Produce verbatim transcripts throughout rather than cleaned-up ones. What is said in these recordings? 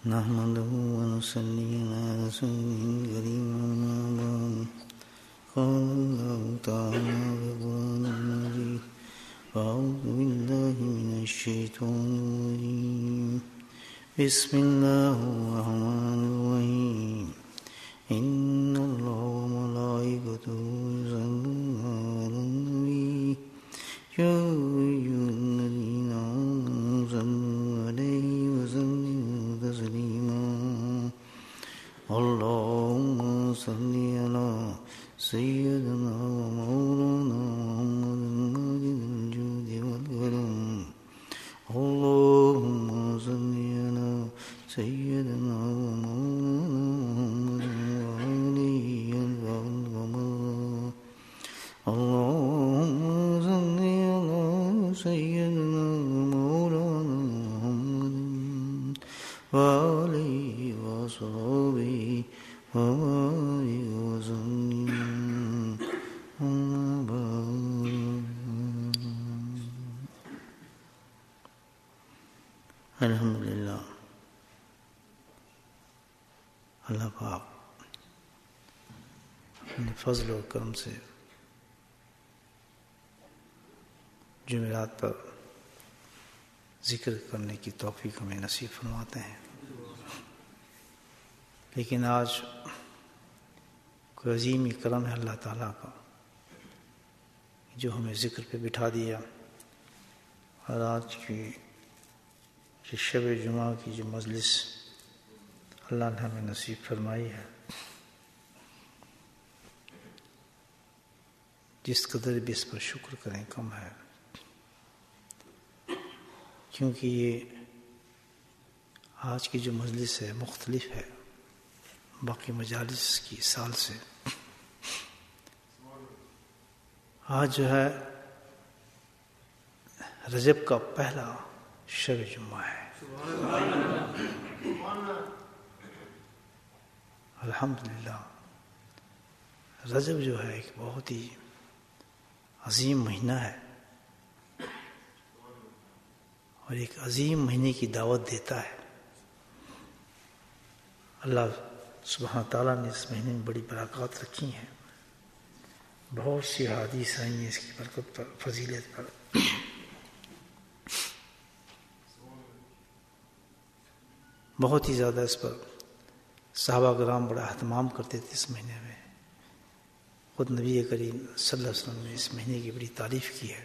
نحمده ونصلي على رسوله الكريم أما بعد قال الله تعالى في القرآن المجيد أعوذ بالله من الشيطان الرجيم بسم الله الرحمن الرحيم إن الله وملائكته يصلون على النبي يا أيها الذين آمنوا صلوا عليه وسلموا تسليما اللهم صل على سيدنا ومولانا محمد ماجد الجود والكرم اللهم صل على سيدنا ومولانا محمد وعليه الكرم اللهم صل على سيدنا ومولانا محمد وعليه وصحبه وبارك وسلم أما بعد. الحمدللہ اللہ پاک اپنے فضل و کرم سے جمعرات پر ذکر کرنے کی توفیق ہمیں نصیب فرماتے ہیں، لیکن آج کوئی عظیم کرم ہے اللہ تعالیٰ کا جو ہمیں ذکر پہ بٹھا دیا، اور آج کی یہ شب جمعہ کی جو مجلس اللہ نے ہمیں نصیب فرمائی ہے، جس قدر بھی اس پر شکر کریں کم ہے، کیونکہ یہ آج کی جو مجلس ہے مختلف ہے باقی مجالس کی سال سے. آج جو ہے رجب کا پہلا شب جمعہ ہے. الحمدللہ رجب جو ہے ایک بہت ہی عظیم مہینہ ہے اور ایک عظیم مہینے کی دعوت دیتا ہے. اللہ سبحانہ تعالیٰ نے اس مہینے میں بڑی برکات رکھی ہیں، بہت سی حدیث آئی ہیں اس کی برکت پر، فضیلت پر. بہت ہی زیادہ اس پر صحابہ کرام بڑا اہتمام کرتے تھے. اس مہینے میں خود نبی کریم صلی اللہ علیہ وسلم نے اس مہینے کی بڑی تعریف کی ہے.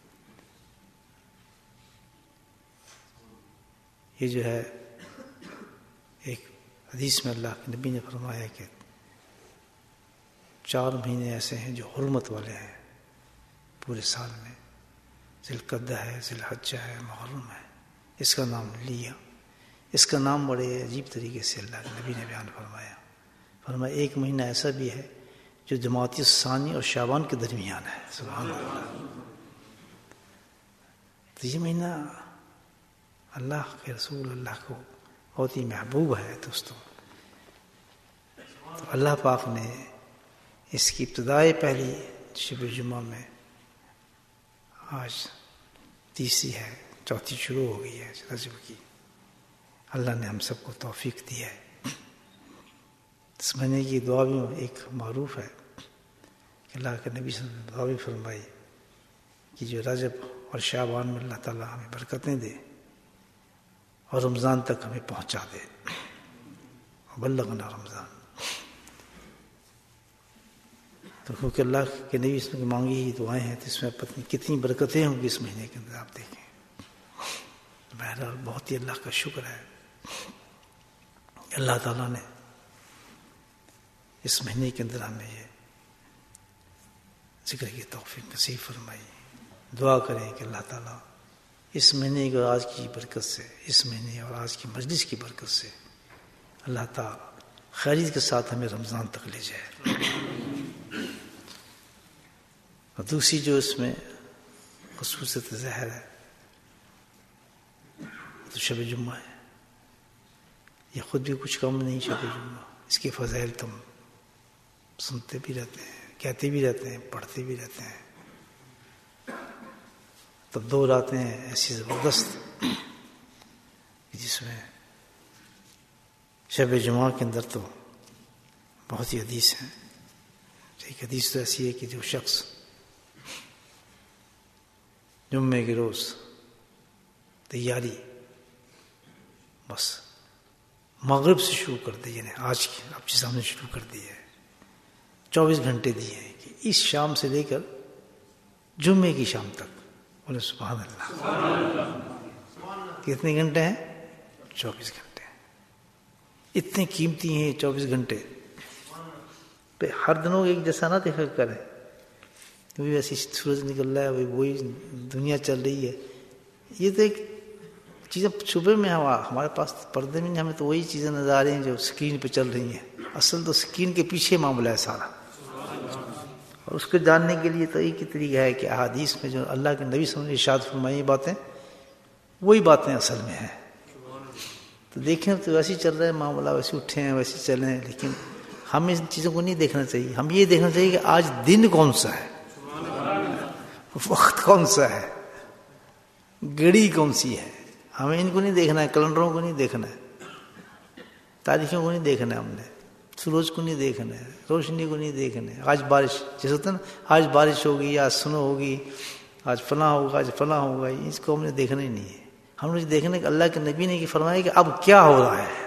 یہ جو ہے ایک حدیث میں اللہ کے نبی نے فرمایا کہ چار مہینے ایسے ہیں جو حرمت والے ہیں پورے سال میں، ذی القعدہ ہے، ذی الحجہ ہے، محرم ہے. اس کا نام لیا، اس کا نام بڑے عجیب طریقے سے اللہ کے نبی نے بیان فرمایا. فرمایا ایک مہینہ ایسا بھی ہے جو جمادی الثانی اور شعبان کے درمیان ہے. سبحان اللہ. تو یہ مہینہ اللہ کے رسول اللہ کو بہت ہی محبوب ہے دوستو. تو اللہ پاک نے اس کی ابتدائی پہلی شب جمعہ میں، آج تیسری ہے، چوتھی شروع ہو گئی ہے رجب کی. اللہ نے ہم سب کو توفیق دی ہے. اس مہینے کی دعا بھی ایک معروف ہے کہ اللہ کے نبی صلی اللہ علیہ وسلم دعا بھی فرمائی کہ جو رجب اور شعبان میں اللہ تعالیٰ ہمیں برکتیں دے اور رمضان تک ہمیں پہنچا دے. بلغنا رمضان. تو کیونکہ اللہ کے نبی اس میں مانگی ہی دعائیں ہیں، تو اس میں پتہ نہیں کتنی برکتیں ہوں گی اس مہینے کے اندر. آپ دیکھیں بہرحال بہت ہی اللہ کا شکر ہے اللہ تعالیٰ نے اس مہینے کے اندر ہمیں یہ ذکر کی توفیق نصیب فرمائی. دعا کریں کہ اللہ تعالیٰ اس مہینے اور آج کی برکت سے، اس مہینے اور آج کی مجلس کی برکت سے اللہ تعالیٰ خیریت کے ساتھ ہمیں رمضان تک لے جائے. اور دوسری جو اس میں خصوصیت ظاہر ہے تو شب جمعہ ہے. یہ خود بھی کچھ کم نہیں شب جمعہ. اس کی فضائل تم سنتے بھی رہتے ہیں، کہتے بھی رہتے ہیں، پڑھتے بھی رہتے ہیں. تو دو راتیں ایسی زبردست جس میں شب جمعہ کے اندر تو بہت ہی حدیث ہیں. ایک حدیث تو ایسی ہے کہ جو شخص جمعے کے روز تیاری بس مغرب سے شروع کر دی، یعنی آج کی اب جس ہم نے شروع کر دی ہے، چوبیس گھنٹے دیے ہیں کہ اس شام سے لے کر جمعے کی شام تک. بولے سبحان اللہ. کتنے گھنٹے ہیں؟ چوبیس گھنٹے. اتنے قیمتی ہیں چوبیس گھنٹے. پہ ہر دنوں ایک جیسا نہ دیکھا کریں، وہی ویسے سورج نکل رہا ہے، وہی وہی دنیا چل رہی ہے. یہ تو ایک چیزیں صبح میں ہوا ہمارے پاس پردے میں نہیں، ہمیں تو وہی چیزیں نظر آ رہی ہیں جو اسکرین پہ چل رہی ہیں. اصل تو اسکرین کے پیچھے معاملہ ہے سارا. اور اس کو جاننے کے لیے تو ایک ہی طریقہ ہے کہ احادیث میں جو اللہ کے نبی صلی اللہ علیہ وسلم نے ارشاد فرمائی باتیں، وہی باتیں اصل میں ہیں. تو دیکھیں تو ویسے ہی چل رہا ہے معاملہ، ویسے اٹھے ہیں ویسے چلیں ہیں، لیکن ہمیں ان چیزوں کو نہیں دیکھنا چاہیے. ہم یہ دیکھنا چاہیے کہ آج دن کون سا ہے، وقت کون سا ہے، گھڑی کون سی ہے. ہمیں ان کو نہیں دیکھنا ہے، کیلنڈروں کو نہیں دیکھنا ہے، تاریخوں کو نہیں دیکھنا ہے، ہم نے سورج کو نہیں دیکھنا ہے، روشنی کو نہیں دیکھنا ہے. آج بارش جیسے ہوتا ہے نا، آج بارش ہوگی، آج سنو ہوگی، آج فلاں ہوگا، آج فلاں ہوگا، اس کو ہم نے دیکھنا ہی نہیں ہے. ہم نے دیکھنا کہ اللہ کے نبی نے فرمایا کہ اب کیا ہو رہا ہے.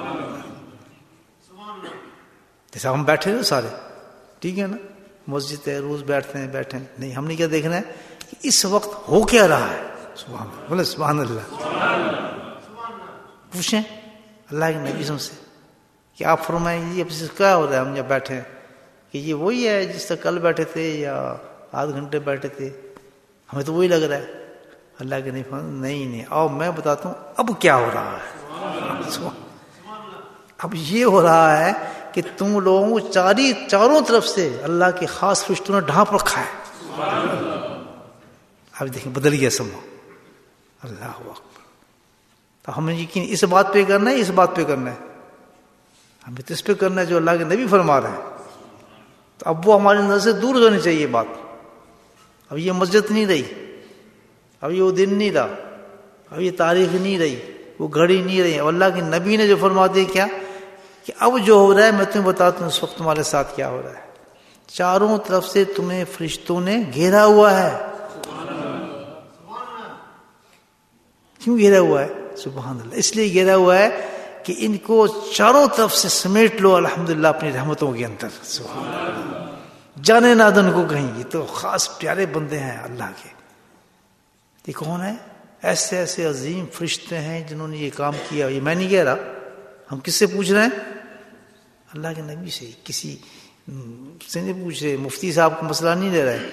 جیسا ہم بیٹھے ہیں سارے، ٹھیک ہے نا، مسجد ہے، روز بیٹھتے ہیں بیٹھے ہیں، نہیں، ہم نے کیا دیکھنا ہے کہ اس وقت ہو کیا رہا ہے. سبحان اللہ، بولے سبحان اللہ. پوچھیں اللہ کے نبی سے کہ آپ فرمائیں یہ اب کیا ہو رہا ہے. ہم جب بیٹھے ہیں کہ یہ وہی ہے جس طرح کل بیٹھے تھے یا آدھ گھنٹے بیٹھے تھے، ہمیں تو وہی لگ رہا ہے. اللہ کے نہیں فرمایا نہیں نہیں آؤ میں بتاتا ہوں اب کیا ہو رہا ہے. اب یہ ہو رہا ہے کہ تم لوگوں کو چاری چاروں طرف سے اللہ کے خاص فرشتوں نے ڈھانپ رکھا ہے. اب دیکھیں بدل گیا سما. اللہ اکبر. تو ہمیں یقین اس بات پہ کرنا ہے، اس بات پہ کرنا ہے، ہمیں تو اس پہ کرنا ہے جو اللہ کے نبی فرما رہے ہیں. تو اب وہ ہماری نظر سے دور ہو جانی چاہیے بات. اب یہ مسجد نہیں رہی، اب یہ وہ دن نہیں رہا، اب یہ تاریخ نہیں رہی، وہ گھڑی نہیں رہی. اب اللہ کے نبی نے جو فرما دیا کیا کہ اب جو ہو رہا ہے میں تمہیں بتاتا ہوں اس وقت تمہارے ساتھ کیا ہو رہا ہے. چاروں طرف سے تمہیں فرشتوں نے گھیرا ہوا ہے. کیوں گھیرا ہوا ہے؟ سبحان اللہ. اس لیے گھیرا ہوا ہے کہ ان کو چاروں طرف سے سمیٹ لو الحمدللہ اپنی رحمتوں کے اندر. سبحان اللہ. جانے نہ دن کو کہیں. یہ تو خاص پیارے بندے ہیں اللہ کے. یہ کون ہے؟ ایسے ایسے عظیم فرشتے ہیں جنہوں نے یہ کام کیا. یہ میں نہیں کہہ رہا، ہم کس سے پوچھ رہے ہیں؟ اللہ کے نبی سے. کسی سے نہیں پوچھ رہے، مفتی صاحب کو مسئلہ نہیں لے رہے،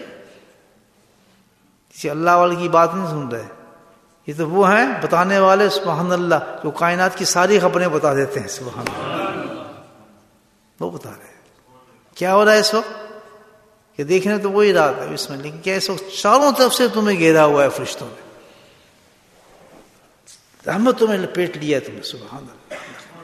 کسی اللہ والے کی بات نہیں سن رہے. یہ تو وہ ہیں بتانے والے سبحان اللہ جو کائنات کی ساری خبریں بتا دیتے ہیں. سبحان اللہ. وہ بتا رہے ہیں کیا ہو رہا ہے اس وقت. کہ دیکھنے تو وہی رات ہے اس میں، لیکن کیا اس وقت چاروں طرف سے تمہیں گھیرا ہوا ہے فرشتوں نے، رحمت تمہیں لپیٹ لیا تمہیں. سبحان اللہ.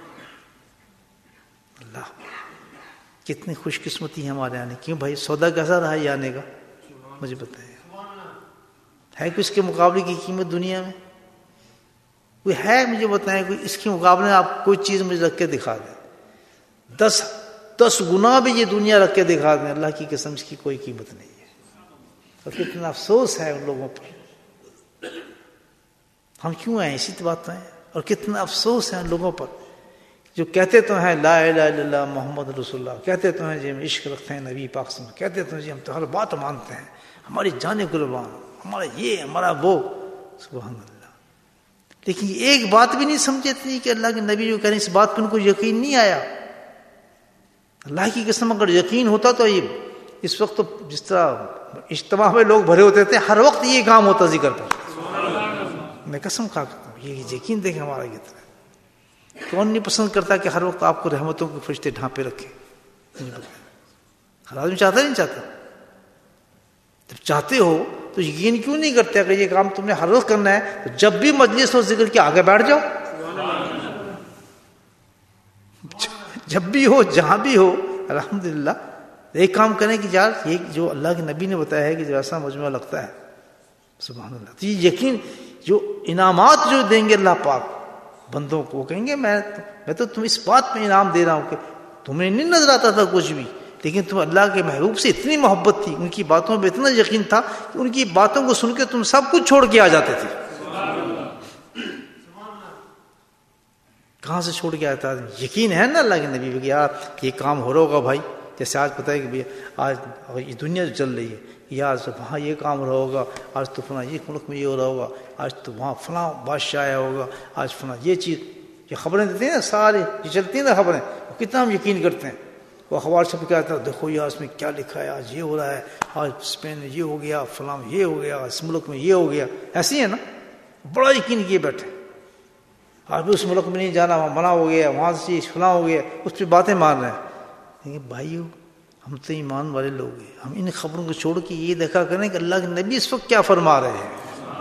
اللہ کتنی خوش قسمتی ہے ہمارے آنے. کیوں بھائی سودا کیسا رہا یہ آنے کا؟ مجھے بتائیں. ہے کوئی اس کے مقابلے کی قیمت دنیا میں؟ کوئی ہے؟ مجھے بتائیں کوئی اس کے مقابلے میں آپ کوئی چیز مجھے رکھ کے دکھا دیں. دس دس گنا بھی یہ دنیا رکھ کے دکھا دیں، اللہ کی قسم اس کی کوئی قیمت نہیں ہے. اور کتنا افسوس ہے ان لوگوں پر. ہم کیوں آئے اسی بات ہیں. اور کتنا افسوس ہے ان لوگوں پر جو کہتے تو ہیں لا الہ الا اللہ محمد رسول اللہ، کہتے تو ہیں جی ہم عشق رکھتے ہیں نبی پاک سے، کہتے تو ہیں جی ہم تو ہر بات مانتے ہیں، ہماری جانیں قربان، ہمارا یہ ہمارا وہ. سبحان اللہ. لیکن ایک بات بھی نہیں سمجھے تھے کہ اللہ کے نبی جو کہہ رہے ہیں اس بات پہ ان کو یقین نہیں آیا. اللہ کی قسم اگر یقین ہوتا تو یہ اس وقت تو جس طرح اجتماع میں لوگ بھرے ہوتے تھے ہر وقت یہ کام ہوتا ذکر پر. میں قسم کھا کرتا ہوں یہ یقین دیکھیں ہمارا کتنا. کون نہیں پسند کرتا کہ ہر وقت آپ کو رحمتوں کے فرشتے ڈھانپے رکھے؟ ہر آدمی چاہتا نہیں چاہتا. جب چاہتے ہو تو یقین کیوں نہیں کرتے؟ اگر یہ کام تم نے ہر وقت کرنا ہے تو جب بھی مجلس ہو ذکر کے آگے بیٹھ جاؤ. جب بھی ہو جہاں بھی ہو الحمدللہ ایک کام کریں کہ یار یہ جو اللہ کے نبی نے بتایا ہے کہ جو ایسا مجموعہ لگتا ہے سبحان اللہ، تو یہ یقین جو انعامات جو دیں گے اللہ پاک بندوں کو کہیں گے میں میں تو تم اس بات میں انعام دے رہا ہوں کہ تمہیں نہیں نظر آتا تھا کچھ بھی، لیکن تم اللہ کے محبوب سے اتنی محبت تھی، ان کی باتوں پہ اتنا یقین تھا کہ ان کی باتوں کو سن کے تم سب کچھ چھوڑ کے آ جاتے تھے. کہاں سے چھوڑ کے آتا ہے؟ یقین ہے نا اللہ کے نبی کہ یار یہ کام ہو رہا ہوگا بھائی. جیسے آج پتہ ہے کہ بھائی آج یہ دنیا جو چل رہی ہے، یار وہاں یہ کام ہو رہا ہوگا، آج تو فلاں یہ ملک میں یہ ہو رہا ہوگا، آج تو وہاں فلاں بادشاہ آیا ہوگا، آج فلاں یہ چیز، یہ خبریں دیتے ہیں نا سارے، یہ چلتی ہیں نا خبریں، کتنا ہم یقین کرتے ہیں. وہ اخبار چھپ کے آتا ہے، دیکھو یار اس میں کیا لکھا ہے، آج یہ ہو رہا ہے، آج اسپین میں یہ ہو گیا، فلاں یہ ہو گیا، اس ملک میں یہ ہو گیا. ایسی ہے نا، بڑا یقین کیے بیٹھے. آج بھی اس ملک میں نہیں جانا، وہاں منع ہو گیا، وہاں سے چیز فلاں ہو گیا، اس پہ باتیں مان رہے ہیں. لیکن بھائیو ہم تو ایمان والے لوگ ہیں، ہم ان خبروں کو چھوڑ کے یہ دیکھا کریں کہ اللہ کے نبی اس وقت کیا فرما رہے ہیں.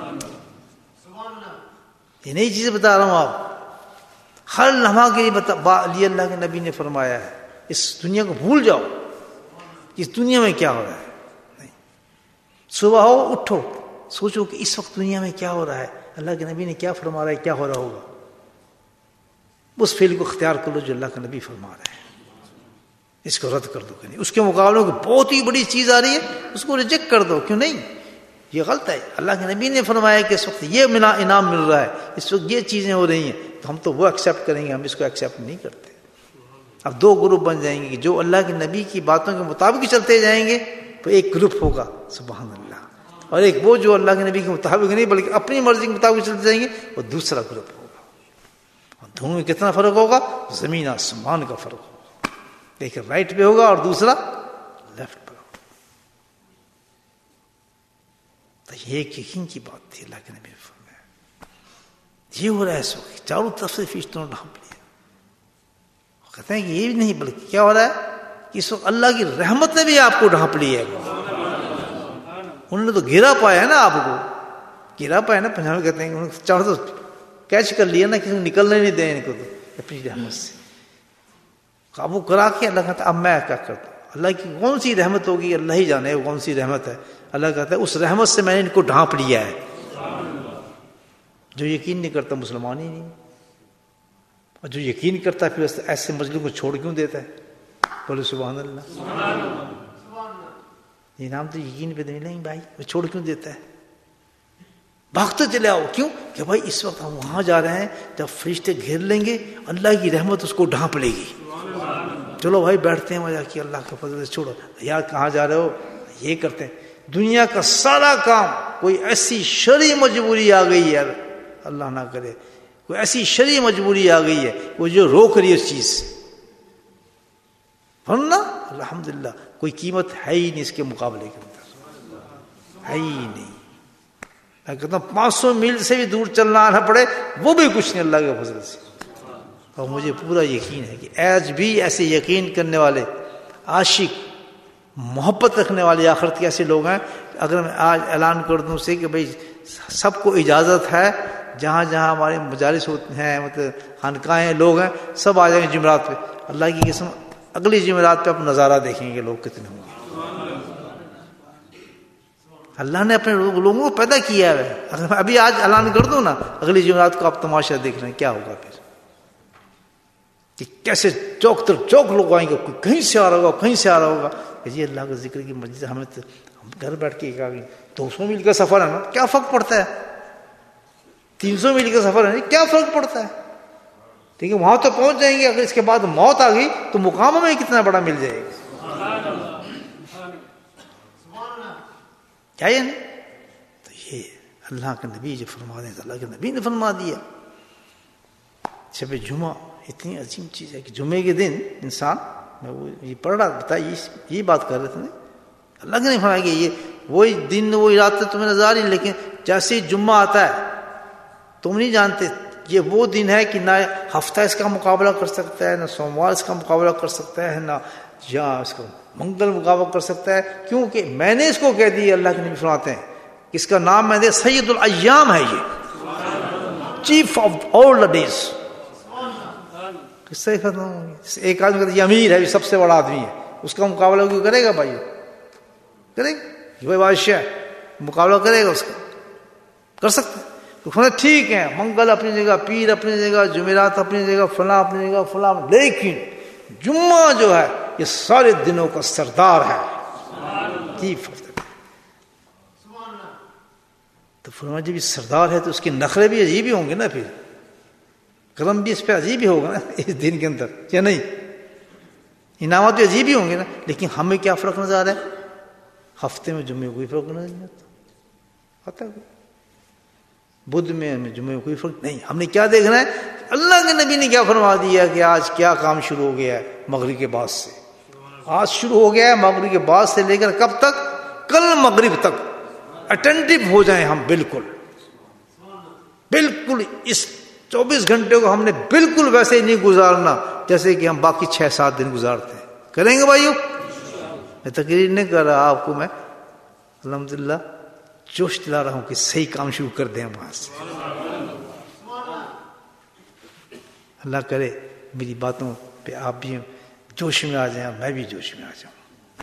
یہ نئی چیزیں بتا رہا ہوں، آپ ہر لمحہ کے لیے بتا لیے اللہ کے نبی نے فرمایا ہے. اس دنیا کو بھول جاؤ، اس دنیا میں کیا ہو رہا ہے. نہیں، صبح ہو اٹھو سوچو کہ اس وقت دنیا میں کیا ہو رہا ہے، اللہ کے نبی نے کیا فرما رہا ہے، کیا ہو رہا ہوگا. اس فعل کو اختیار کر لو جو اللہ کا نبی فرما رہے ہیں، اس کو رد کر دو. کہ نہیں اس کے مقابلے میں بہت ہی بڑی چیز آ رہی ہے، اس کو ریجیکٹ کر دو. کیوں نہیں، یہ غلط ہے. اللہ کے نبی نے فرمایا کہ اس وقت یہ انعام مل رہا ہے، اس وقت یہ چیزیں ہو رہی ہیں، تو ہم تو وہ ایکسیپٹ کریں گے، ہم اس کو ایکسیپٹ نہیں کرتے. اب دو گروپ بن جائیں گے کہ جو اللہ کے نبی کی باتوں کے مطابق چلتے جائیں گے تو ایک گروپ ہوگا سبحان اللہ، اور ایک وہ جو اللہ کے نبی کے مطابق نہیں بلکہ اپنی مرضی کے مطابق چلتے جائیں گے، وہ دوسرا گروپ ہوگا. اور دونوں میں کتنا فرق ہوگا؟ زمین آسمان کا فرق ہوگا. ایک رائٹ پہ ہوگا اور دوسرا لیفٹ پہ ہوگا. تو یہ ایک یقین کی بات تھی اللہ کے نبی نے فرمایا. یہ ہو رہا ہے اس وقت چاروں طرف سے فرشتوں نے ڈھانپ لیا. کہتے ہیں کہ یہ بھی نہیں بلکہ کیا ہو رہا ہے کہ اس وقت اللہ کی رحمت نے بھی آپ کو ڈھانپ لی ہے. انہوں نے تو گرا پایا ہے نا، آپ کو گرا پایا نا، پنجاب کہتے ہیں کہ چار تو کیچ کر لیا نا، کسی کو نکلنے نہیں دیں ان کو، تو اپنی رحمت سے قابو کرا کے اللہ کہتا ہے اب میں کیا کرتا ہوں. اللہ کی کون سی رحمت ہوگی اللہ ہی جانے کون سی رحمت ہے. اللہ کہتا ہے اس رحمت سے میں نے ان کو ڈھانپ لیا ہے. جو یقین نہیں کرتا مسلمان ہی نہیں، اور جو یقین کرتا ہے پھر ایسے مجلس کو چھوڑ کیوں دیتا ہے؟ بولے سبحان اللہ. یہ نام تو یقین پہ نہیں بھائی، وہ چھوڑ کیوں دیتا ہے؟ بھاگتے چلے آؤ. کیوں کہ بھائی اس وقت ہم وہاں جا رہے ہیں جب فرشتے گھیر لیں گے، اللہ کی رحمت اس کو ڈھانپ لے گی. چلو بھائی بیٹھتے ہیں وجہ کی اللہ کے فضل سے. چھوڑو یار کہاں جا رہے ہو، یہ کرتے ہیں. دنیا کا سارا کام، کوئی ایسی شرعی مجبوری آ گئی ہے، اللہ نہ کرے کوئی ایسی شرعی مجبوری آ گئی ہے وہ جو روک رہی ہے اس چیز سے، ورنہ الحمدللہ کوئی قیمت ہے ہی نہیں اس کے مقابلے کے اندر، ہے ہی نہیں. میں کہتا ہوں پانچ سو میل سے بھی دور چلنا آنا پڑے وہ بھی کچھ نہیں اللہ کے فضل سے. اور مجھے پورا یقین ہے کہ آج بھی ایسے یقین کرنے والے عاشق، محبت رکھنے والے آخرت کے ایسے لوگ ہیں. اگر میں آج اعلان کر دوں سے کہ بھئی سب کو اجازت ہے، جہاں جہاں ہمارے مجالس ہوتے ہیں، مطلب خانقاہیں لوگ ہیں، سب آ جائیں گے جمعرات پہ. اللہ کی قسم اگلی جمعرات پہ آپ نظارہ دیکھیں گے لوگ کتنے ہوں گے. اللہ نے اپنے لوگوں کو پیدا کیا ہے. اگر میں ابھی آج اعلان کر دوں نا، اگلی جمعرات کو آپ تماشا دیکھ رہے ہیں کیا ہوگا پھر، کہ کیسے چوک تر چوک لوگ آئیں گے. کوئی کہیں سے آ رہا ہوگا، کہیں سے آ رہا ہوگا. یہ اللہ کا ذکر کی مجلس ہمیں تو ہم گھر بیٹھ کے کیا دو سو میل کا سفر ہے نا، کیا فرق پڑتا ہے؟ تین سو میل کا سفر ہے کیا فرق پڑتا ہے؟ ٹھیک ہے وہاں تو پہنچ جائیں گے. اگر اس کے بعد موت آ گئی تو مقام ہمیں کتنا بڑا مل جائے گا. کیا یہ نہیں؟ تو یہ اللہ کے نبی جو فرما دیں، اللہ کے نبی نے فرما دیا. شب جمعہ اتنی عظیم چیز ہے کہ جمعے کے دن انسان، میں وہ یہ پڑھ رہا بتا یہ بات کر رہے تھے، اللہ کے نہیں فرمایا کہ یہ وہی دن وہی رات تمہیں نظر آ رہی، لیکن جیسے ہی جمعہ آتا ہے تم نہیں جانتے یہ وہ دن ہے کہ نہ ہفتہ اس کا مقابلہ کر سکتا ہے، نہ سوموار اس کا مقابلہ کر سکتا ہے، نہ یا اس کو منگل مقابلہ کر سکتا ہے. کیونکہ میں نے اس کو کہہ دی، اللہ کے نبی فرماتے ہیں کہ اس کا نام میں دے سید الایام ہے، یہ chief of all the days. کس سے ختم ہوں گے؟ ایک آدمی کہتا ہے یہ امیر ہے، یہ سب سے بڑا آدمی ہے، اس کا مقابلہ کیوں کرے گا بھائی؟ کرے گا؟ یہ بادشاہ ہے، مقابلہ کرے گا اس کا؟ کر سکتے. تو ٹھیک ہے، منگل اپنی جگہ، پیر اپنی جگہ، جمعرات اپنی جگہ، فلاں اپنی جگہ، فلاں، لیکن جمعہ جو ہے یہ سارے دنوں کا سردار ہے. تو فرمایا جب یہ سردار ہے تو اس کے نخرے بھی عجیب ہی ہوں گے نا، پھر کرم بھی اس پہ عجیب ہی ہوگا نا اس دن کے اندر، کیا نہیں؟ انعامات بھی عجیب ہی ہوں گے نا. لیکن ہمیں کیا فرق نظر آ رہا ہے؟ ہفتے میں جمعے کوئی فرق نظر نہیں آتا، بدھ میں ہمیں جمعے کوئی فرق نہیں. ہم نے کیا دیکھنا ہے؟ اللہ کے نبی نے کیا فرما دیا کہ آج کیا کام شروع ہو گیا ہے مغرب کے بعد سے. آج شروع ہو گیا ہے مغرب کے بعد سے لے کر کب تک؟ کل مغرب تک اٹینٹیو ہو جائیں ہم. بالکل بالکل اس چوبیس گھنٹے کو ہم نے بالکل ویسے ہی نہیں گزارنا جیسے کہ ہم باقی چھ سات دن گزارتے ہیں. کریں گے بھائیو؟ میں تقریر نہیں کر رہا آپ کو، میں الحمدللہ جوش دلا رہا ہوں کہ صحیح کام شروع کر دیں وہاں سے. اللہ کرے میری باتوں پہ آپ بھی جوش میں آ جائیں، میں بھی جوش میں آ جاؤں.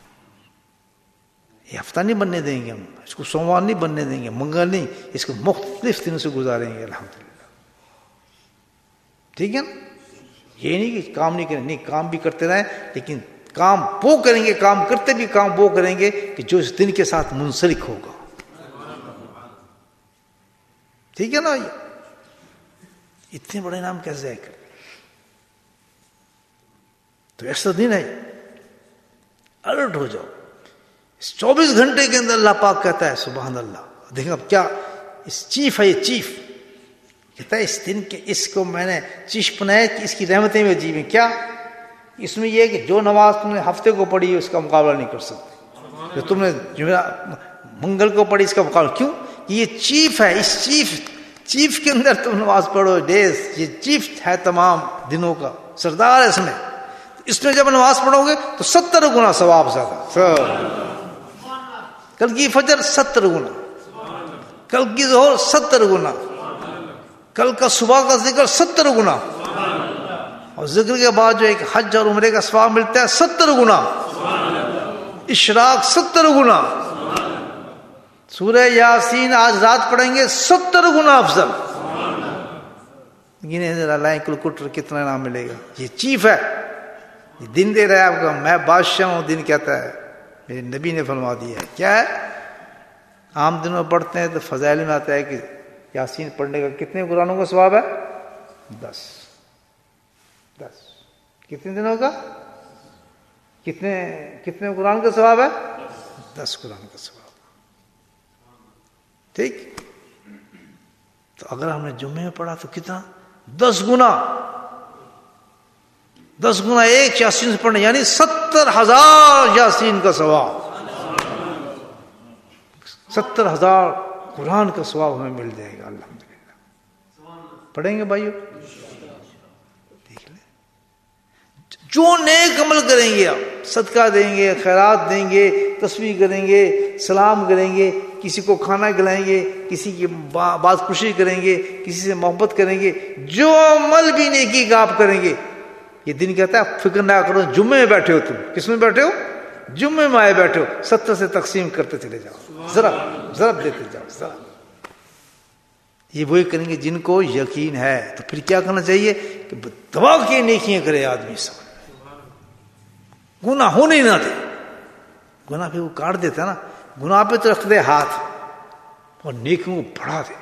یہ ہفتہ نہیں بننے دیں گے ہم اس کو، سوموار نہیں بننے دیں گے، منگل نہیں، اس کو مختلف دنوں سے گزاریں گے الحمدللہ. ٹھیک ہے نا؟ یہ نہیں کہ کام نہیں کریں، نہیں کام بھی کرتے رہیں، لیکن کام وہ کریں گے، کام کرتے بھی کام وہ کریں گے کہ جو اس دن کے ساتھ منسلک ہوگا. ٹھیک ہے نا؟ اتنے بڑے نام کیسے ہے؟ تو ایسا دن ہے، الرٹ ہو جاؤ. اس چوبیس گھنٹے کے اندر اللہ پاک کہتا ہے سبحان اللہ. دیکھیں اب کیا اس چیف ہے، یہ چیف کہتا ہے اس دن کے اس کو میں نے چیف بنایا کہ اس کی رحمتیں بھی عجیب ہیں. کیا اس میں یہ ہے کہ جو نماز تم نے ہفتے کو پڑھی ہے اس کا مقابلہ نہیں کر سکتے. جو تم نے منگل کو پڑھی اس کا مقابلہ کیوں؟ یہ چیف ہے. اس چیف چیف کے اندر تم نماز پڑھو ڈیز. یہ چیف ہے تمام دنوں کا، سردار ہے اس میں. اس میں جب نماز پڑھو گے تو ستر گنا ثواب زیادہ. کل کی فجر ستر گنا، کل کی ظہر ستر گنا، کل کا صبح کا ذکر ستر گنا، اور ذکر کے بعد جو ایک حج اور عمرے کا ثواب ملتا ہے ستر گنا، اشراق ستر گنا، سورہ یاسین آج رات پڑھیں گے ستر گنا افضل. گنے ذرا لائیں کلکوٹر کتنا نام ملے گا. یہ چیف ہے، یہ دن دے رہا ہے آپ کو. میں بادشاہ ہوں دن کہتا ہے، میرے نبی نے فرما دیا ہے. کیا ہے؟ عام دنوں پڑھتے ہیں تو فضائل میں آتا ہے کہ یاسین پڑھنے کا کتنے قرآنوں کا ثواب ہے؟ دس. دس کتنے دنوں کا؟ کتنے کتنے قرآن کا ثواب ہے؟ دس قرآن کا ثواب. ٹھیک. تو اگر ہم نے جمعے میں پڑھا تو کتنا؟ دس گنا. دس گنا ایک یاسین سے پڑھنے، یعنی ستر ہزار یاسین کا ثواب، ستر ہزار قرآن کا ثواب ہمیں مل جائے گا الحمدللہ. پڑھیں گے بھائیو؟ دیکھ لیں جو نیک عمل کریں گے، آپ صدقہ دیں گے، خیرات دیں گے، تسبیح کریں گے، سلام کریں گے، کسی کو کھانا کھلائیں گے، کسی کی بات خوشی کریں گے، کسی سے محبت کریں گے، جو عمل بھی نیکی کا آپ کریں گے. یہ دن کہتا ہے فکر نہ کرو. جمعے میں بیٹھے ہو، تم کس میں بیٹھے ہو؟ جمعے میں آئے بیٹھے ہو. ستر سے تقسیم کرتے چلے جاؤ، ذرا ذرا دیتے جاؤ ذرا. یہ وہی کریں گے جن کو یقین ہے. تو پھر کیا کرنا چاہیے کہ دبا کے نیکیاں کرے آدمی، سب گناہ ہونے ہی نہ دے. گناہ پہ وہ کاٹ دیتا نا، گناہ پہ تو رکھ دے ہاتھ اور نیکیوں کو بڑھا دے.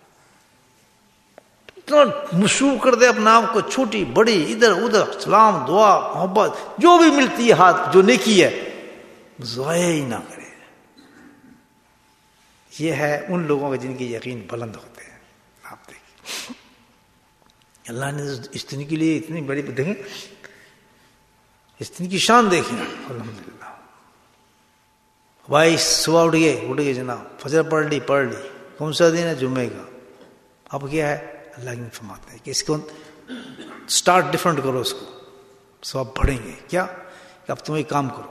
اتنا مشہور کر دے اپنا آپ کو، چھوٹی بڑی ادھر ادھر سلام دعا محبت جو بھی ملتی ہے ہاتھ جو نیکی ہے ضائع ہی نہ کرے. یہ ہے ان لوگوں کے جن کے یقین بلند ہوتے ہیں. آپ دیکھیں اللہ نے اس دن کے لیے اتنی بڑی، دیکھیں اس دن کی شان دیکھیں الحمدللہ. بھائی صبح اٹھ گئے اٹھ گئے جناب، فجر پڑھ لی پڑھ لی. کون سا دن ہے؟ جمعے کا. اب کیا ہے؟ اللہ کی فرماتے ہیں کہ اس کو سٹارٹ ڈفرنٹ کرو، اس کو سب پڑھیں گے. کیا کہ اب تم ایک کام کرو.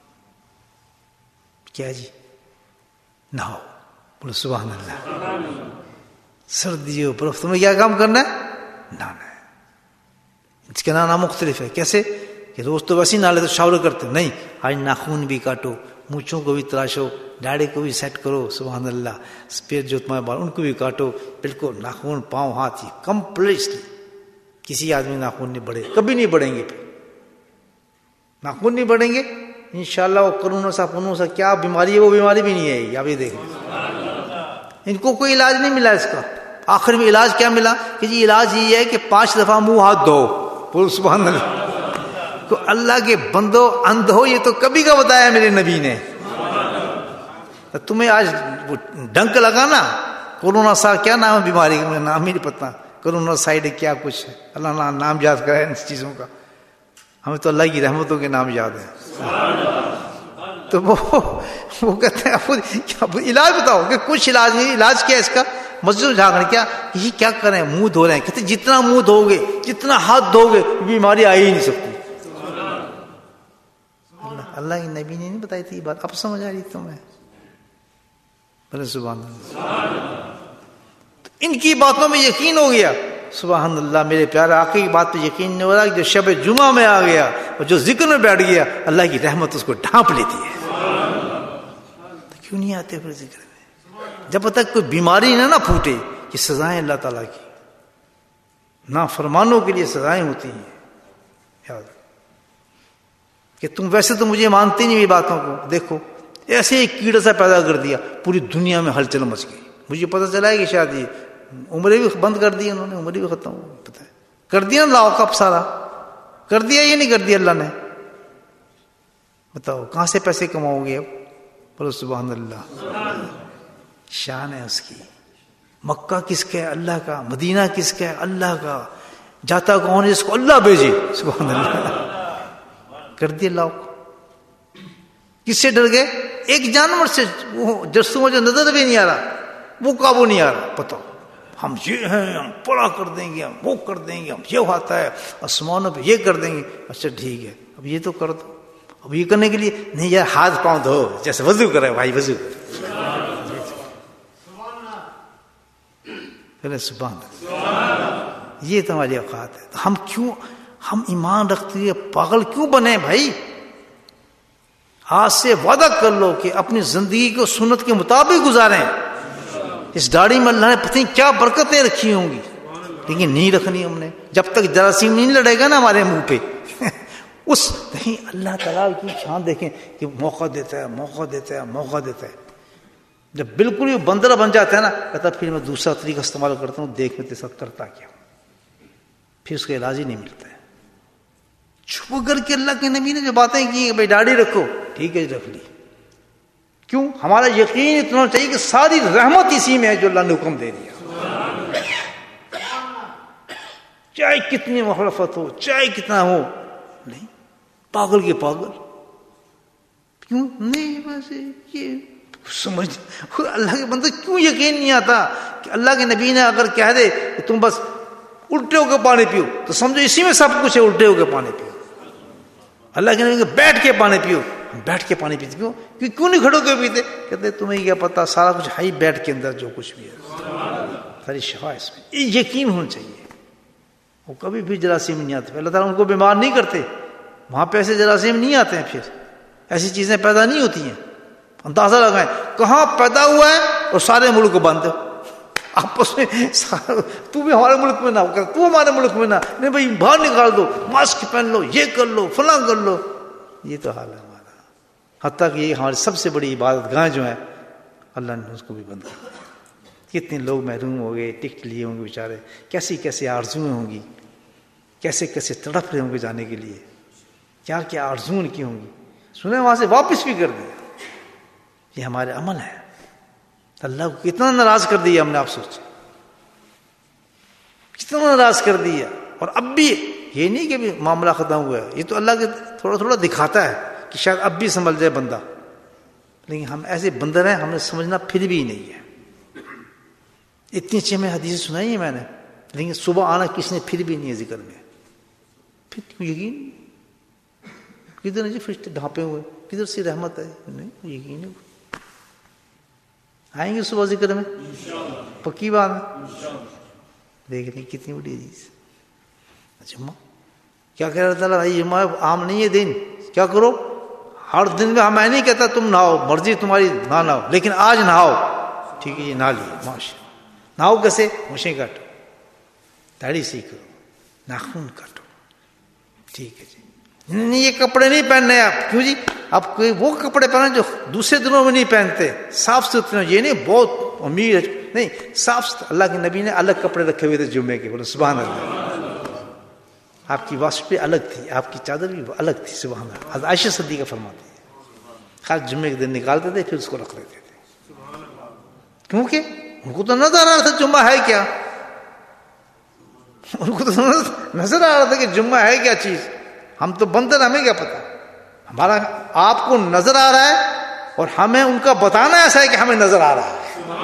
کیا جی؟ نہاؤ. بولو سبحان اللہ. سردی ہو برف، تمہیں کیا کام کرنا ہے؟ نہانا ہے. اس کے نانا مختلف ہے. کیسے کہ روز تو ویسے ہی نالے تو شاور کرتے نہیں، آج ناخون بھی کاٹو، مونچھوں کو بھی تراشو، داڑھی کو بھی سیٹ کرو، سبحان اللہ، پھر جو تمہارے بال ان کو بھی کاٹو، بالکل ناخون پاؤں ہاتھ ہی کمپلیٹلی. کسی آدمی ناخون نہیں بڑھے، کبھی نہیں بڑھیں گے، پھر ناخون نہیں بڑھیں گے انشاءاللہ. وہ کرونا سا پنو سا کیا بیماری ہے، وہ بیماری بھی نہیں آئے گی. آپ یہ دیکھیں ان کو کوئی علاج نہیں ملا اس کا. آخر میں علاج کیا ملا کہ جی علاج یہ ہے کہ پانچ دفعہ منہ ہاتھ دھو. بول سبحان اللہ. تو اللہ کے بندو اندھو، یہ تو کبھی کا بتایا میرے نبی نے. تمہیں آج ڈنک لگانا کرونا سا کیا نام ہے بیماری کا، نام ہی نہیں پتا. کرونا سائڈ کیا کچھ ہے، اللہ نام نام یاد کرائے ان چیزوں کا. ہمیں تو اللہ کی رحمتوں کے نام یاد ہیں. تو وہ وہ کہتے ہیں علاج بتاؤ کہ کچھ علاج نہیں. علاج کیا اس کا؟ مسجد جھاگنے کیا یہ کیا کریں، منہ دھو رہے ہیں. کہتے جتنا منہ دھو گے، جتنا ہاتھ دھو گے، بیماری آ ہی نہیں سکتی. اللہ کی نبی نے نہیں بتائی تھی یہ بات، اب سمجھ آ رہی تمہیں؟ بولے سبحان اللہ. ان کی باتوں میں یقین ہو گیا. سبحان اللہ. میرے پیارے آقا کی بات پہ یقین نہیں ہو رہا کہ جو شب جمعہ میں آ گیا اور جو ذکر میں بیٹھ گیا، اللہ کی رحمت اس کو ڈھانپ لیتی ہے. تو کیوں نہیں آتے پھر ذکر میں؟ جب تک کوئی بیماری نہ نہ پھوٹے. یہ سزائیں اللہ تعالیٰ کی، نافرمانوں کے لیے سزائیں ہوتی ہیں. یاد کہ تم ویسے تو مجھے مانتے نہیں یہ باتوں کو، دیکھو ایسے ایک کیڑا سا پیدا کر دیا، پوری دنیا میں ہلچل مچ گئی. مجھے پتہ چلا ہے کہ شاید یہ عمریں بھی بند کر دی انہوں نے، عمریں بھی ختم ہو پتہ ہے کر دیا نا لاؤ کب سارا کر دیا. یہ نہیں کر دیا اللہ نے. بتاؤ کہاں سے پیسے کماؤ گے اب؟ بولو سبحان اللہ. شان ہے اس کی. مکہ کس کا ہے؟ اللہ کا. مدینہ کس کا ہے؟ اللہ کا. جاتا کون ہے؟ جس کو اللہ بھیجے. سبحان اللہ. کر دیا لاؤ. کس سے ڈر گئے؟ ایک جانور سے، وہ جرسوں جو نظر بھی نہیں آ رہا، وہ قابو نہیں آ رہا. پتہ ہم یہ ہیں، ہم پڑا کر دیں گے، ہم وہ کر دیں گے، ہم یہ ہوتا ہے آسمانوں پہ یہ کر دیں گے. اچھا ٹھیک ہے اب یہ تو کر دو. اب یہ کرنے کے لیے نہیں یار ہاتھ پاؤں دھو، جیسے وضو کرے بھائی وضو کرے. سبحان اللہ. یہ تمہاری اوقات ہے. تو ہم کیوں ہم ایمان رکھتے ہوئے پاگل کیوں بنے بھائی؟ آج سے وعدہ کر لو کہ اپنی زندگی کو سنت کے مطابق گزاریں. اس داڑھی میں اللہ نے پتہ نہیں کیا برکتیں رکھی ہوں گی، لیکن نہیں رکھنی ہم نے. جب تک جراثیم نہیں لڑے گا نا ہمارے منہ پہ اس نہیں. اللہ تعالیٰ کی شان دیکھیں کہ موقع دیتا ہے، موقع دیتا ہے، موقع دیتا ہے. جب بالکل ہی بندر بن جاتا ہے نا، کہتا پھر میں دوسرا طریقہ استعمال کرتا ہوں، دیکھ میں تیسا کرتا کیا. پھر اس کا علاج ہی نہیں ملتا ہے. چھپ کر کے اللہ کے نبی نے جو باتیں کی بھائی داڑھی رکھو، ٹھیک ہے رکھ لی. کیوں؟ ہمارا یقین اتنا چاہیے کہ ساری رحمت اسی میں ہے جو اللہ نے حکم دے دیا. چاہے کتنی مخالفت ہو، چاہے کتنا ہو، نہیں. پاگل کے پاگل کیوں نہیں؟ بس یہ سمجھ اللہ کے بندے کیوں یقین نہیں آتا کہ اللہ کے نبی نے اگر کہہ دے کہ تم بس الٹے ہو کے پانی پیو تو سمجھو اسی میں سب کچھ ہے. الٹے ہو کے پانی پیو. اللہ کے نبی بیٹھ کے پانی پیو، بیٹھ کے پانی پیتے کیوں؟ کیوں نہیں کھڑو کے پیتے؟ کہتے تمہیں کیا پتا، سارا کچھ ہے ہی بیٹھ کے اندر، جو کچھ بھی ہے ساری شفا اس میں. یہ یقین ہونا چاہیے. وہ کبھی بھی جراثیم نہیں آتے. اللہ تعالیٰ ان کو بیمار نہیں کرتے. وہاں پہ ایسے جراثیم نہیں آتے ہیں، پھر ایسی چیزیں پیدا نہیں ہوتی ہیں. اندازہ لگائیں کہاں پیدا ہوا ہے اور سارے ملک بند. آپس میں تو بھی ہمارے ملک میں نہ ہو، تو ہمارے ملک میں نہ، نہیں بھائی باہر نکال دو، ماسک پہن لو، یہ کر لو، فلاں کر لو. یہ تو حال ہے ہمارا. حتیٰ کہ یہ ہماری سب سے بڑی عبادت گاہ جو ہے اللہ نے اس کو بھی بند کر دیا. کتنے لوگ محروم ہو گئے، ٹکٹ لیے ہوں گے بیچارے، کیسی کیسی آرزویں ہوں گی، کیسے کیسے تڑپ رہے ہوں گے جانے کے لیے، کیا کیا آرزویں کی ہوں گی. سنیں وہاں سے واپس بھی کر دیا. یہ ہمارے عمل ہے. اللہ کو کتنا ناراض کر دیا ہم نے، آپ سوچیں کتنا ناراض کر دیا. اور اب بھی یہ نہیں کہ بھی معاملہ ختم ہوا ہے، یہ تو اللہ کے تھوڑا تھوڑا دکھاتا ہے کہ شاید اب بھی سنبھل جائے بندہ. لیکن ہم ایسے بندر ہیں، ہمیں سمجھنا پھر بھی نہیں ہے. اتنی اچھی میں حدیث سنائی ہے میں نے، لیکن صبح آنا کس نے پھر بھی نہیں ہے ذکر میں. پھر کیوں یقین؟ کدھر ہے جی فرشتے ڈھانپے ہوئے، کدھر سی رحمت ہے؟ نہیں یقین ہے. آئیں گے صبح ذکر میں، پکی بات ہے. دیکھ رہے کتنی بڑی حدیث. جمعہ کیا کہہ رہا تعالیٰ بھائی جمعہ عام نہیں ہے دن، کیا کرو ہر دن میں میں نہیں کہتا تم نہاؤ، مرضی تمہاری نہ نہاؤ، لیکن آج نہاؤ، ٹھیک ہے جی نہا لیے ماشاء اللہ۔ نہاؤ کیسے؟ مشیں کاٹو، داڑھی سی کرو، ناخن کاٹو، ٹھیک ہے جی۔ نہیں یہ کپڑے نہیں پہننے آپ، کیوں جی؟ آپ کوئی وہ کپڑے پہنے جو دوسرے دنوں میں نہیں پہنتے، صاف ستھرے، یہ نہیں بہت امیر ہے نہیں، صاف ستھرے۔ اللہ کے نبی نے الگ کپڑے رکھے ہوئے تھے جمعے کے، بولے سبحان اللہ۔ آپ کی واسط بھی الگ تھی، آپ کی چادر بھی الگ تھی، سبحان اللہ۔ حضرت عائشہ صدیقہ فرماتی ہے خاص جمعے کے دن نکالتے تھے، پھر اس کو رکھ لیتے تھے، کیونکہ ان کو تو نظر آ رہا تھا جمعہ ہے کیا، ان کو تو نظر آ رہا تھا کہ جمعہ ہے کیا چیز، ہم تو بندر، ہمیں کیا پتا، ہمارا آپ کو نظر آ رہا ہے اور ہمیں ان کا بتانا ایسا ہے کہ ہمیں نظر آ رہا ہے۔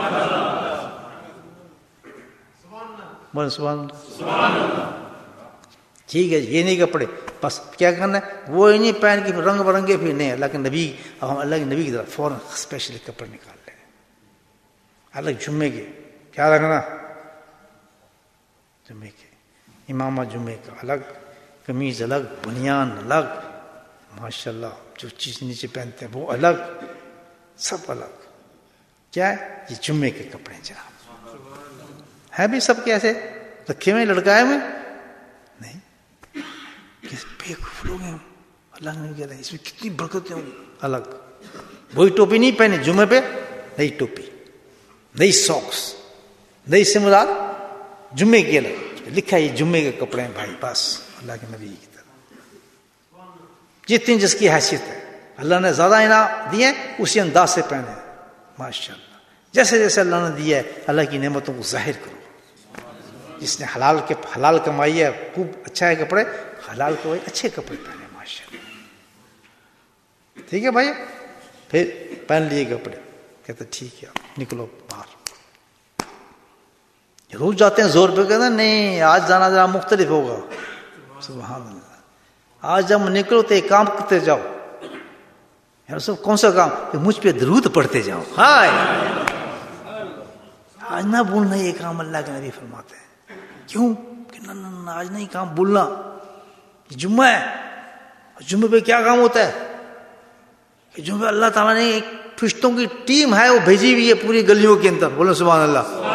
سبحان اللہ، ٹھیک ہے، یہ نہیں کپڑے، بس کیا کرنا ہے، وہ ہی نہیں پہن کے رنگ برنگے پھر نہیں، اللہ کے نبی، اب ہم اللہ کے نبی کی طرف فوراً اسپیشلی کپڑے نکال لیں، الگ جمعے کے کیا رکھنا، جمعے کے امامہ جمعے کا الگ، قمیض الگ، بنیان الگ، ماشاء اللہ، جو چیز نیچے پہنتے ہیں وہ الگ، سب الگ، کیا ہے یہ جمعے کے کپڑے جناب، ہیں بھی سب کے ایسے رکھے ہوئے لڑکائے ہوئے نہیں، بے خوف لوگ ہیں، اللہ نے کہہ رہا ہے اس میں کتنی برکتیں ہوں، الگ، وہی ٹوپی نہیں پہنی جمعے پہ، نئی ٹوپی، نئی ساکس، نئی سمرات، جمعے کے الگ لکھا ہے یہ جمعے کے کپڑے ہیں بھائی، بس اللہ کے نبی کی طرح، جتنی جس کی حیثیت ہے، اللہ نے زیادہ انعام دیے اسی انداز سے پہنے، ماشاء اللہ، جیسے جیسے اللہ نے دیا ہے اللہ کی نعمتوں کو ظاہر کرو۔ جس نے حلال کے حلال کمائی ہے، خوب اچھا ہے کپڑے، حلال کمائی اچھے کپڑے پہنے ماشاء اللہ، ٹھیک ہے بھائی، پھر پہن لیے کپڑے، کہتے ٹھیک ہے نکلو باہر، روز جاتے ہیں زور پہ، کہتے ہیں نہیں آج جانا ذرا مختلف ہوگا، سبحان اللہ، آج جب نکلو تو ایک کام کرتے جاؤ، یار سب کون سا کام، کہ مجھ پہ درود پڑھتے جاؤ، ہائے آج نہ بولنا یہ کام، اللہ کے نبی فرماتے ہیں، کیوں کہ نہ نہ آج نہیں کام بولنا، یہ جمعہ ہے، جمعے پہ کیا کام ہوتا ہے کہ جمعے پہ اللہ تعالیٰ نے ایک فرشتوں کی ٹیم ہے وہ بھیجی ہوئی ہے پوری گلیوں کے اندر، بولو سبحان اللہ،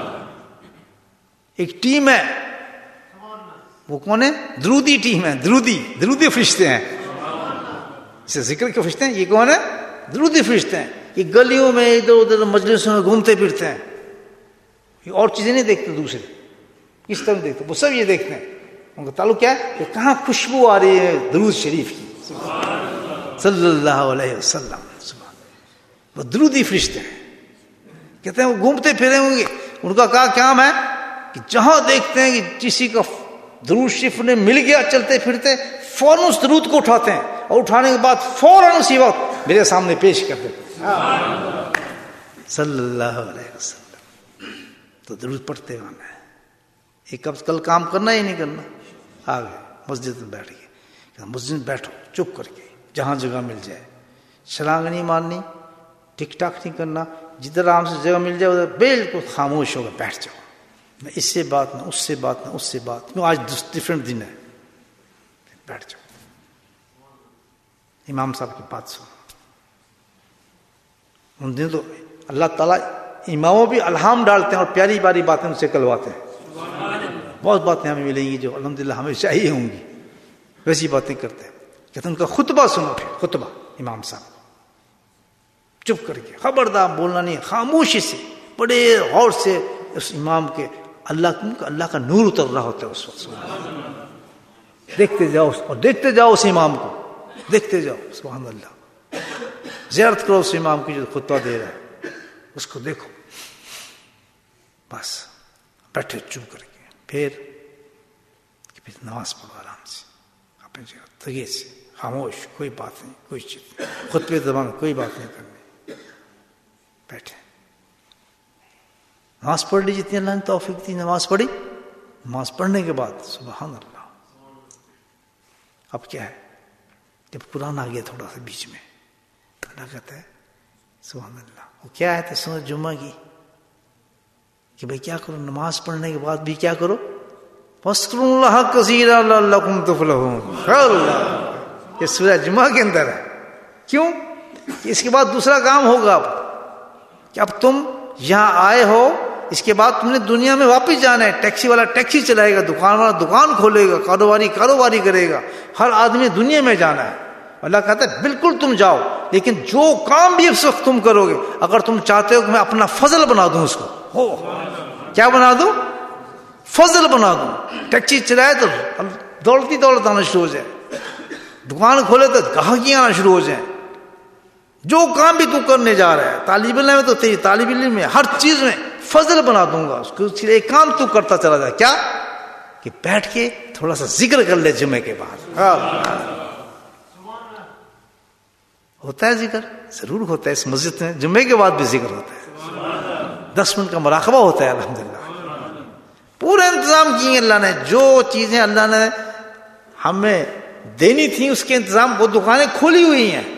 ایک ٹیم ہے، وہ کون ہے؟ درودی ٹیم ہے، درودی درودی فرشتے ہیں، اسے ذکر کے فرشتے ہیں، یہ کون ہے؟ درودی فرشتے ہیں، یہ گلیوں میں ادھر ادھر مجلسوں میں گھومتے پھرتے ہیں، یہ اور چیزیں نہیں دیکھتے دوسرے، کس طرح دیکھتے، وہ سب یہ دیکھتے ہیں، ان کا تعلق کیا ہے کہ کہاں خوشبو آ رہی ہے درود شریف کی، صلی اللہ علیہ وسلم، وہ درودی فرشتے ہیں، کہتے ہیں وہ گھومتے پھرے ہوں گے، ان کا کیا کام ہے کہ جہاں دیکھتے ہیں کہ کسی کا درود شریف نے مل گیا چلتے پھرتے، فوراً اس درود کو اٹھاتے ہیں، اور اٹھانے کے بعد فوراً اسی وقت میرے سامنے پیش کر دیتے ہیں، صلی اللہ علیہ وسلم، تو درود پڑھتے ہونا ہے، ایک اب کل کام کرنا ہی نہیں کرنا، آ گئے مسجد میں بیٹھ گئے، مسجد میں بیٹھو چپ کر کے، جہاں جگہ مل جائے، چھلانگ نہیں مارنی، ٹک ٹاک نہیں کرنا، جدھر آرام سے جگہ مل جائے ادھر بالکل خاموش ہو کر بیٹھ جاؤ، نہ اس سے بات نہ اس سے بات نہ اس سے بات، کیوں آج ڈفرینٹ دن ہے، بیٹھ جاؤ، امام صاحب کی بات سنو، ان دن تو اللہ تعالیٰ اماموں بھی الہام ڈالتے ہیں اور پیاری پیاری باتیں ان سے کلواتے ہیں، بہت باتیں ہمیں ملیں گی جو الحمدللہ ہمیں چاہیے ہوں گی، ویسی باتیں کرتے ہیں، کہتے ہیں ان کا خطبہ سنو، پھر خطبہ امام صاحب چپ کر کے، خبردار بولنا نہیں، خاموشی سے بڑے غور سے اس امام کے، اللہ اللہ کا نور اتر رہا ہوتا ہے اس وقت، دیکھتے جاؤ اور دیکھتے جاؤ اس امام کو، دیکھتے جاؤ، سبحان اللہ، زیارت کرو اس امام کی جو خطبہ دے رہا ہے، اس کو دیکھو، بس بیٹھے چپ کر کے، پھر پھر نماز پڑھو آرام سے، اپنی جگہ تگے سے، خاموش، کوئی بات نہیں، کوئی چیز، خطبے زبان کوئی بات نہیں کرنی، بیٹھے، نماز پڑھ لی جتنی اللہ نے توفیق دی، نماز پڑھی، نماز پڑھنے کے بعد سبحان اللہ، اب کیا ہے، جب قرآن آ گیا تھوڑا سا بیچ میں، اللہ کہتا ہے سبحان اللہ، وہ کیا ہے سورۃ جمعہ کی کہ بھئی کیا کرو، نماز پڑھنے کے بعد بھی کیا کرو، فاذکروا اللہ کثیرا لعلکم تفلحون، اللہ، یہ سورۃ جمعہ کے اندر ہے، کیوں؟ کہ اس کے بعد دوسرا کام ہوگا اب کہ اب تم یہاں آئے ہو، اس کے بعد تم نے دنیا میں واپس جانا ہے. ٹیکسی والا ٹیکسی چلائے گا، دکان والا دکان کھولے گا، کاروباری کاروباری کرے گا، ہر آدمی دنیا میں جانا ہے. اللہ کہتا ہے بالکل تم جاؤ، لیکن جو کام بھی اس وقت تم کرو گے، اگر تم چاہتے ہو کہ میں اپنا فضل بنا دوں اس کو، ہو کیا بنا دوں؟ فضل بنا دوں. ٹیکسی چلائے تو دوڑتی دوڑت آنا شروع ہو جائے، دکان کھولے تو گاہکیاں آنا شروع ہو جائیں. جو کام بھی تو کرنے جا رہا ہے، طالب علم میں تو تیری طالب علم میں ہر چیز میں فضل بنا دوں گا اس کو. ایک کام تو کرتا چلا جائے، کیا کہ بیٹھ کے تھوڑا سا ذکر کر لے جمعے کے بعد. ہوتا ہے ذکر، ضرور ہوتا ہے اس مسجد میں، جمعے کے بعد بھی ذکر ہوتا ہے، دس منٹ کا مراقبہ ہوتا ہے. الحمدللہ پورے انتظام کیے اللہ نے، جو چیزیں اللہ نے ہمیں دینی تھی اس کے انتظام. وہ دکانیں کھلی ہوئی ہیں،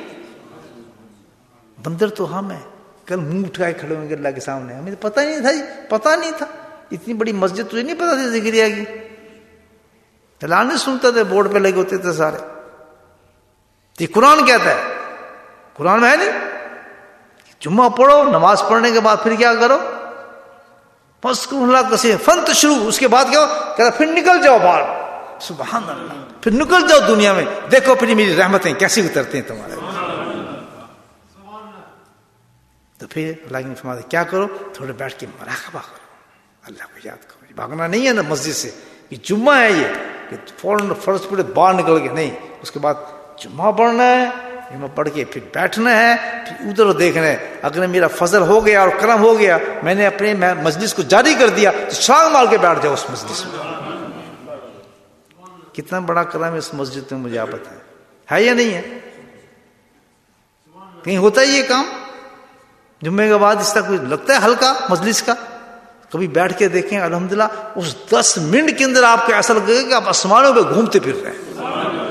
بندر تو ہم ہیں. کل منہ اٹھائے کھڑے ہوں گے اللہ کے سامنے، ہمیں پتہ نہیں تھا، پتہ نہیں تھا اتنی بڑی مسجد، تجھے نہیں پتا تھی ذکریہ کی؟ چلا نہیں سنتا تھے، بورڈ پہ لگے ہوتے تھے سارے. یہ قرآن کہتا ہے، قرآن میں ہے نہیں جمعہ پڑھو، نماز پڑھنے کے بعد پھر کیا کرو؟ فَاذْكُرُوا اللَّهَ كَثِيرًا فَانْتَشِرُوا. اس کے بعد کیا کہتا؟ پھر نکل جاؤ باہر. سبحان اللہ، پھر نکل جاؤ دنیا میں، دیکھو پھر میری رحمتیں کیسی اترتی ہیں تمہارے. تو پھر اللہ نے فرمایا کیا کرو؟ تھوڑے بیٹھ کے مراقبہ کرو، اللہ کو یاد کرو. بھاگنا نہیں ہے نا مسجد سے کہ جمعہ ہے یہ کہ فوراً فرض پڑے باہر نکل کے، نہیں. اس کے بعد جمعہ پڑھنا ہے، جمعہ پڑھ کے پھر بیٹھنا ہے، پھر ادھر دیکھنا ہے. اگر میرا فضل ہو گیا اور کرم ہو گیا، میں نے اپنے مجلس کو جاری کر دیا، تو چھلانگ مار کے بیٹھ جاؤ اس مجلس میں. کتنا بڑا کرم ہے اس مسجد میں، مجھے آپ بتائیں ہے یا نہیں ہے؟ کہیں ہوتا ہے یہ کام جمعے کے بعد اس طرح کوئی لگتا ہے ہلکا مجلس کا؟ کبھی بیٹھ کے دیکھیں الحمدللہ اس دس منٹ کے اندر آپ کو ایسا لگے گا کہ آپ آسمانوں پہ گھومتے پھر رہے ہیں.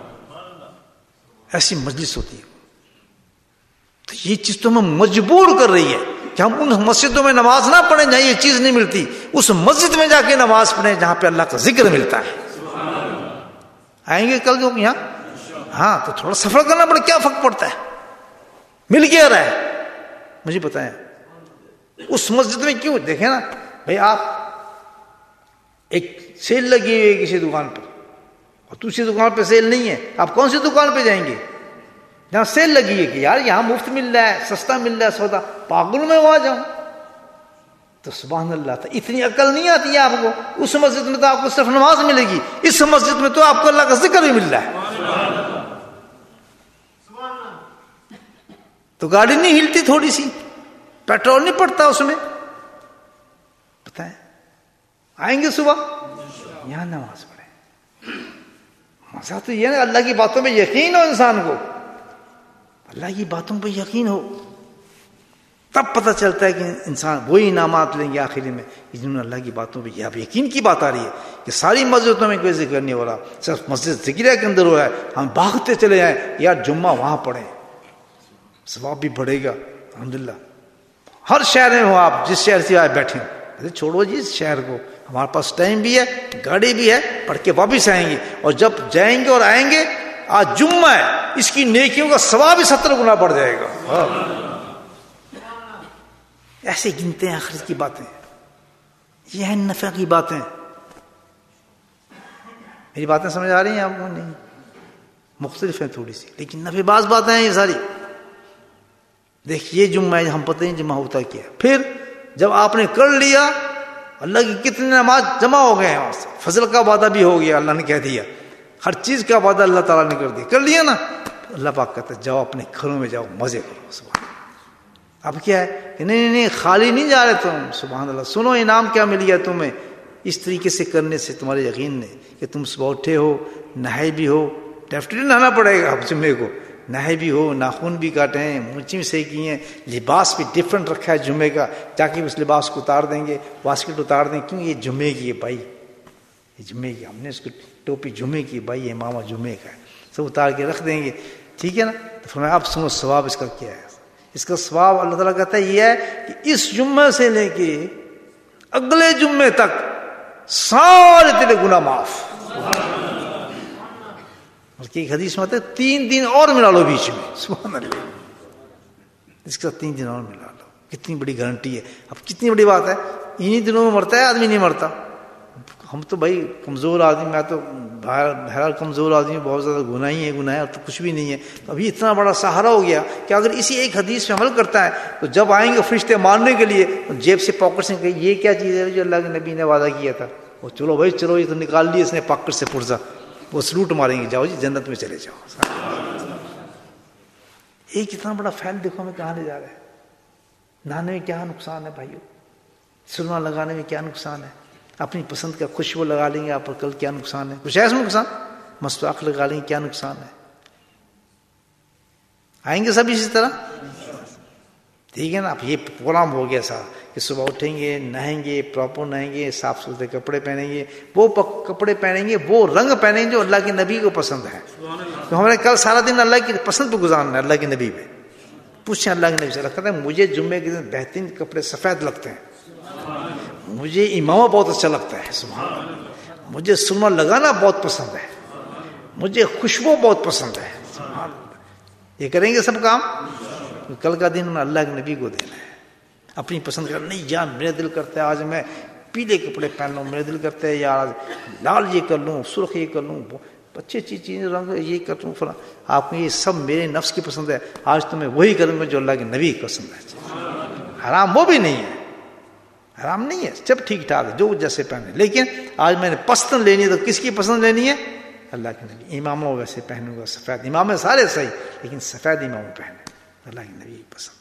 ایسی مجلس ہوتی ہے. تو یہ چیز تو ہمیں مجبور کر رہی ہے کہ ہم ان مسجدوں میں نماز نہ پڑھیں جہاں یہ چیز نہیں ملتی، اس مسجد میں جا کے نماز پڑھیں جہاں پہ اللہ کا ذکر ملتا ہے. آئیں گے کل جو یہاں؟ ہاں تو تھوڑا سفر کرنا پڑے، کیا فرق پڑتا ہے، مل گیا رہا ہے. مجھے بتائیں اس مسجد میں کیوں؟ دیکھیں نا بھائی، آپ ایک سیل لگی ہوئی ہے کسی دکان پہ اور دوسری دکان پہ سیل نہیں ہے، آپ کون سی دکان پہ جائیں گے؟ جہاں سیل لگی ہے کہ یار یہاں مفت مل رہا ہے، سستا مل رہا ہے سودا، پاگل میں وہاں جاؤں. تو سبحان اللہ، تھا اتنی عقل نہیں آتی ہے آپ کو. اس مسجد میں تو آپ کو صرف نماز ملے گی، اس مسجد میں تو آپ کو اللہ کا ذکر بھی مل رہا ہے. تو گاڑی نہیں ہلتی، تھوڑی سی پیٹرول نہیں پڑتا اس میں. بتائیں آئیں گے صبح یہاں نماز پڑھیں. مزہ تو یہ نا اللہ کی باتوں پہ یقین ہو انسان کو، اللہ کی باتوں پہ یقین ہو، تب پتہ چلتا ہے کہ انسان وہی انعامات لیں گے آخری میں جنہوں نے اللہ کی باتوں پہ یہ یقین کی بات آ رہی ہے کہ ساری مسجدوں میں کوئی ذکر نہیں ہو رہا، صرف مسجد ذکریہ کے اندر ہو رہا ہے. ہم بھاگتے چلے جائیں یار جمعہ وہاں پڑھیں، ثواب بھی بڑھے گا. الحمدللہ ہر شہر میں ہو آپ، جس شہر سے آئے بیٹھیں، ارے چھوڑو جی اس شہر کو، ہمارے پاس ٹائم بھی ہے، گاڑی بھی ہے، پڑھ کے واپس آئیں گے. اور جب جائیں گے اور آئیں گے، آج جمعہ ہے، اس کی نیکیوں کا ثواب ہی ستر گنا بڑھ جائے گا. ایسے گنتے ہیں آخرت کی باتیں، یہ ہیں نفع کی باتیں. میری باتیں سمجھ آ رہی ہیں آپ کو؟ نہیں، مختلف ہیں تھوڑی سی، لیکن نفع باز باتیں ہیں یہ ساری. دیکھیے جمعہ ہم پتہ نہیں جمعہ ہوتا کیا. پھر جب آپ نے کر لیا، اللہ کی کتنے نماز جمع ہو گئے ہیں، فضل کا وعدہ بھی ہو گیا، اللہ نے کہہ دیا، ہر چیز کا وعدہ اللہ تعالیٰ نے کر دیا، کر لیا نا. اللہ پاک کہتا ہے جاؤ اپنے گھروں میں جاؤ، مزے کرو. سبحان اللہ. اب کیا ہے کہ نہیں نہیں نہیں خالی نہیں جا رہے تم. سبحان اللہ. سنو انعام کیا مل گیا تمہیں اس طریقے سے کرنے سے. تمہارے یقین نے کہ تم صبح اٹھے ہو، نہائے بھی ہو، ڈیفٹلی نہانا پڑے گا جمعے کو، نہائے بھی ہو، ناخن بھی کاٹے ہیں، مونچھی بھی صحیح کی ہیں، لباس بھی ڈفرینٹ رکھا ہے جمعے کا، جا کے اس لباس کو اتار دیں گے، واسکٹ اتار دیں گے. کیوں؟ یہ جمعے کی ہے بھائی، یہ جمعے کی، ہم نے اس کو ٹوپی جمعے کی بھائی، یہ ماما جمعے کا ہے، سب اتار کے رکھ دیں گے. ٹھیک ہے نا. تو فرمایا اب سنو ثواب اس کا کیا ہے. اس کا ثواب اللہ تعالیٰ کہتا ہے یہ ہے کہ اس جمعے سے لے کے اگلے جمعے تک سارے تیرے گناہ معاف. بلکہ ایک حدیث میں آتا ہے تین دن اور ملا لو بیچ میں، سبحان اللہ، اس کا تین دن اور ملا لو، کتنی بڑی گارنٹی ہے. اب کتنی بڑی بات ہے، انہی دنوں میں مرتا ہے آدمی، نہیں مرتا. ہم تو بھائی کمزور آدمی، میں تو بہرحال کمزور آدمی، بہت زیادہ گناہ ہی ہے، گناہ ہے تو کچھ بھی نہیں ہے. تو ابھی اتنا بڑا سہارا ہو گیا کہ اگر اسی ایک حدیث پہ عمل کرتا ہے تو جب آئیں گے فرشتے مارنے کے لیے جیب سے پاکٹ سے کہ یہ کیا چیز ہے جو اللہ کے نبی نے وعدہ کیا تھا، وہ چلو بھائی چلو یہ تو نکال لیے اس نے پاکٹ سے پرزا، وہ سلوٹ ماریں گے، جاؤ جی جنت میں چلے جاؤ. ایک اتنا بڑا فیل دیکھو ہمیں کہاں لے جا رہا ہے. نہانے میں کیا نقصان ہے بھائیو، سرما لگانے میں کیا نقصان ہے، اپنی پسند کا خوشبو لگا لیں گے آپ پر، کل کیا نقصان ہے، کچھ ہے اس میں نقصان، مسواک لگا لیں گے کیا نقصان ہے. آئیں گے سب اسی طرح، ٹھیک ہے نا. اب یہ پروگرام ہو گیا سا کہ صبح اٹھیں گے، نہائیں گے، پراپر نہائیں گے، صاف ستھرے کپڑے پہنیں گے، وہ کپڑے پہنیں گے، وہ رنگ پہنیں گے جو اللہ کے نبی کو پسند ہے. تو ہمیں کل سارا دن اللہ کی پسند پہ گزارنا ہے، اللہ کے نبی پہ. پوچھیں اللہ کے نبی سے، کہتے ہیں مجھے جمعے کے دن بہترین کپڑے سفید لگتے ہیں، مجھے امامہ بہت اچھا لگتا ہے، سبحان اللہ، مجھے سرما لگانا بہت پسند ہے، مجھے خوشبو بہت پسند ہے، سبحان اللہ. یہ کریں گے سب کام، کل کا دن اللہ کے نبی کو دینا ہے. اپنی پسند کر نہیں جان میرا دل کرتا ہے آج میں پیلے کپڑے پہن لوں، میرا دل کرتا ہے یار لال یہ کر لوں، سرخ یہ کر لوں، اچھی اچھی چیزیں رنگ یہ کر لوں فلاں. آپ کو یہ سب میرے نفس کی پسند ہے، آج تو میں وہی کروں گا جو اللہ کے نبی کی پسند ہے. حرام وہ بھی نہیں ہے، حرام نہیں ہے، سب ٹھیک ٹھاک ہے جو جیسے پہنے. لیکن آج میں نے پسند لینی ہے تو کس کی پسند لینی ہے؟ اللہ کے نبی. اماموں ویسے پہنوں گا سفید، امام سارے صحیح لیکن سفید امام پہنے اللہ کے نبی کی پسند.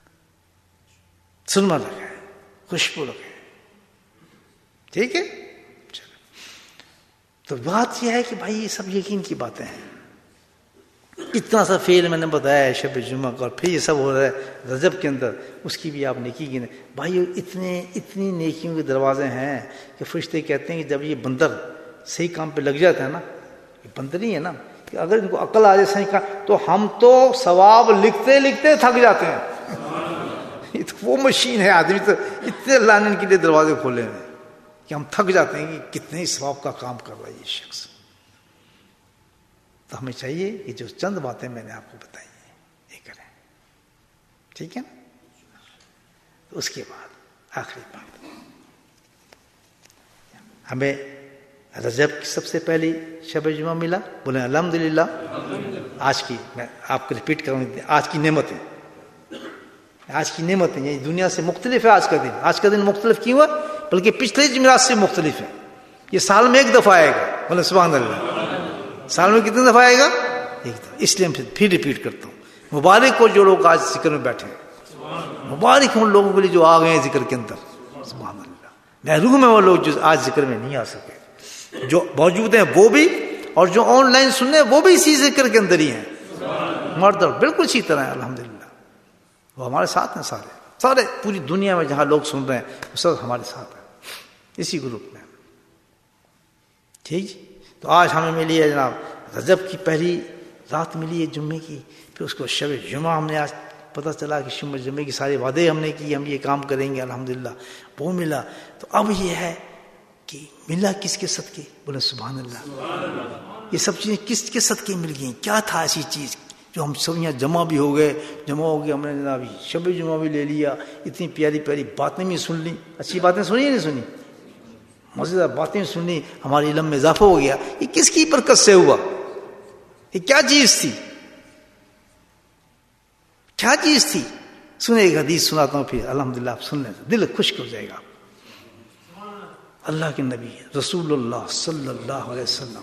سرما لگائے، خوشبو لگائے، ٹھیک ہے. چلو تو بات یہ ہے کہ بھائی یہ سب یقین کی باتیں ہیں. اتنا سا فعل میں نے بتایا شب جمعہ کا، اور پھر یہ سب ہو رہا ہے رجب کے اندر، اس کی بھی آپ نیکی کی نہیں. بھائی اتنے اتنی نیکیوں کے دروازے ہیں کہ فرشتے کہتے ہیں کہ جب یہ بندر صحیح کام پہ لگ جاتا ہے نا، یہ بندر ہی ہے نا، کہ اگر ان کو عقل آ جائے صحیح کام تو ہم تو ثواب لکھتے لکھتے تھک جاتے ہیں. یہ تو وہ مشین ہے، آدمی تو اتنے اللہ نے ان کے لیے دروازے کھولے ہیں کہ ہم تھک جاتے ہیں کہ کتنے ہی ثواب کا کام کر رہا ہے یہ شخص. تو ہمیں چاہیے کہ جو چند باتیں میں نے آپ کو بتائی ہیں یہ کریں، ٹھیک ہے. اس کے بعد آخری بات، ہمیں رجب کی سب سے پہلی شب جمعہ ملا، بولیں الحمدللہ. آج کی میں آپ کو ریپیٹ کروں گی، آج کی نعمتیں، آج کی نعمتیں یہ دنیا سے مختلف ہے. آج کا دن آج کا دن مختلف کیوں ہے؟ بلکہ پچھلے جمعرات سے مختلف ہے. یہ سال میں ایک دفعہ آئے گا، بولیں سبحان اللہ. سال میں کتنے دفعہ آئے گا؟ ایک دفعہ. اس لیے پھر ریپیٹ کرتا ہوں، مبارک ہو جو لوگ آج ذکر میں بیٹھے ہیں، مبارک ہوں لوگوں کے لیے جو آ گئے ہیں ذکر کے اندر، سبحان اللہ. محروم ہیں وہ لوگ جو آج ذکر میں نہیں آ سکے، جو موجود ہیں وہ بھی، اور جو آن لائن سن رہے ہیں وہ بھی اسی ذکر کے اندر ہی ہیں. مرد بالکل اسی طرح ہے الحمدللہ. وہ ہمارے ساتھ ہیں، سارے سارے پوری دنیا میں جہاں لوگ سن رہے ہیں وہ سب ہمارے ساتھ ہیں اسی گروپ میں، ٹھیک. تو آج ہمیں ملی ہے جناب رجب کی پہلی رات ملی ہے جمعے کی، پھر اس کو شب جمعہ ہم نے آج پتہ چلا کہ شب جمعے کی سارے وعدے ہم نے کی، ہم یہ کام کریں گے الحمدللہ، وہ ملا. تو اب یہ ہے کہ ملا کس کے صدقے؟ بولے سبحان اللہ. یہ سب چیزیں کس کے صدقے مل گئیں؟ کیا تھا ایسی چیز جو ہم سب یہاں جمع بھی ہو گئے، جمع ہو گئے، ہم نے جناب شب جمعہ بھی لے لیا، اتنی پیاری پیاری باتیں بھی سن لی. اچھی باتیں سنی یا نہیں سنی؟ مزیدار باتیں سنی، ہمارے علم میں اضافہ ہو گیا. یہ کس کی برکت سے ہوا؟ یہ کیا چیز تھی؟ کیا چیز تھی؟ سنیں ایک حدیث سناتا ہوں پھر الحمدللہ آپ سن لیں، دل خوش ہو جائے گا. اللہ کے نبی رسول اللہ صلی اللہ علیہ وسلم،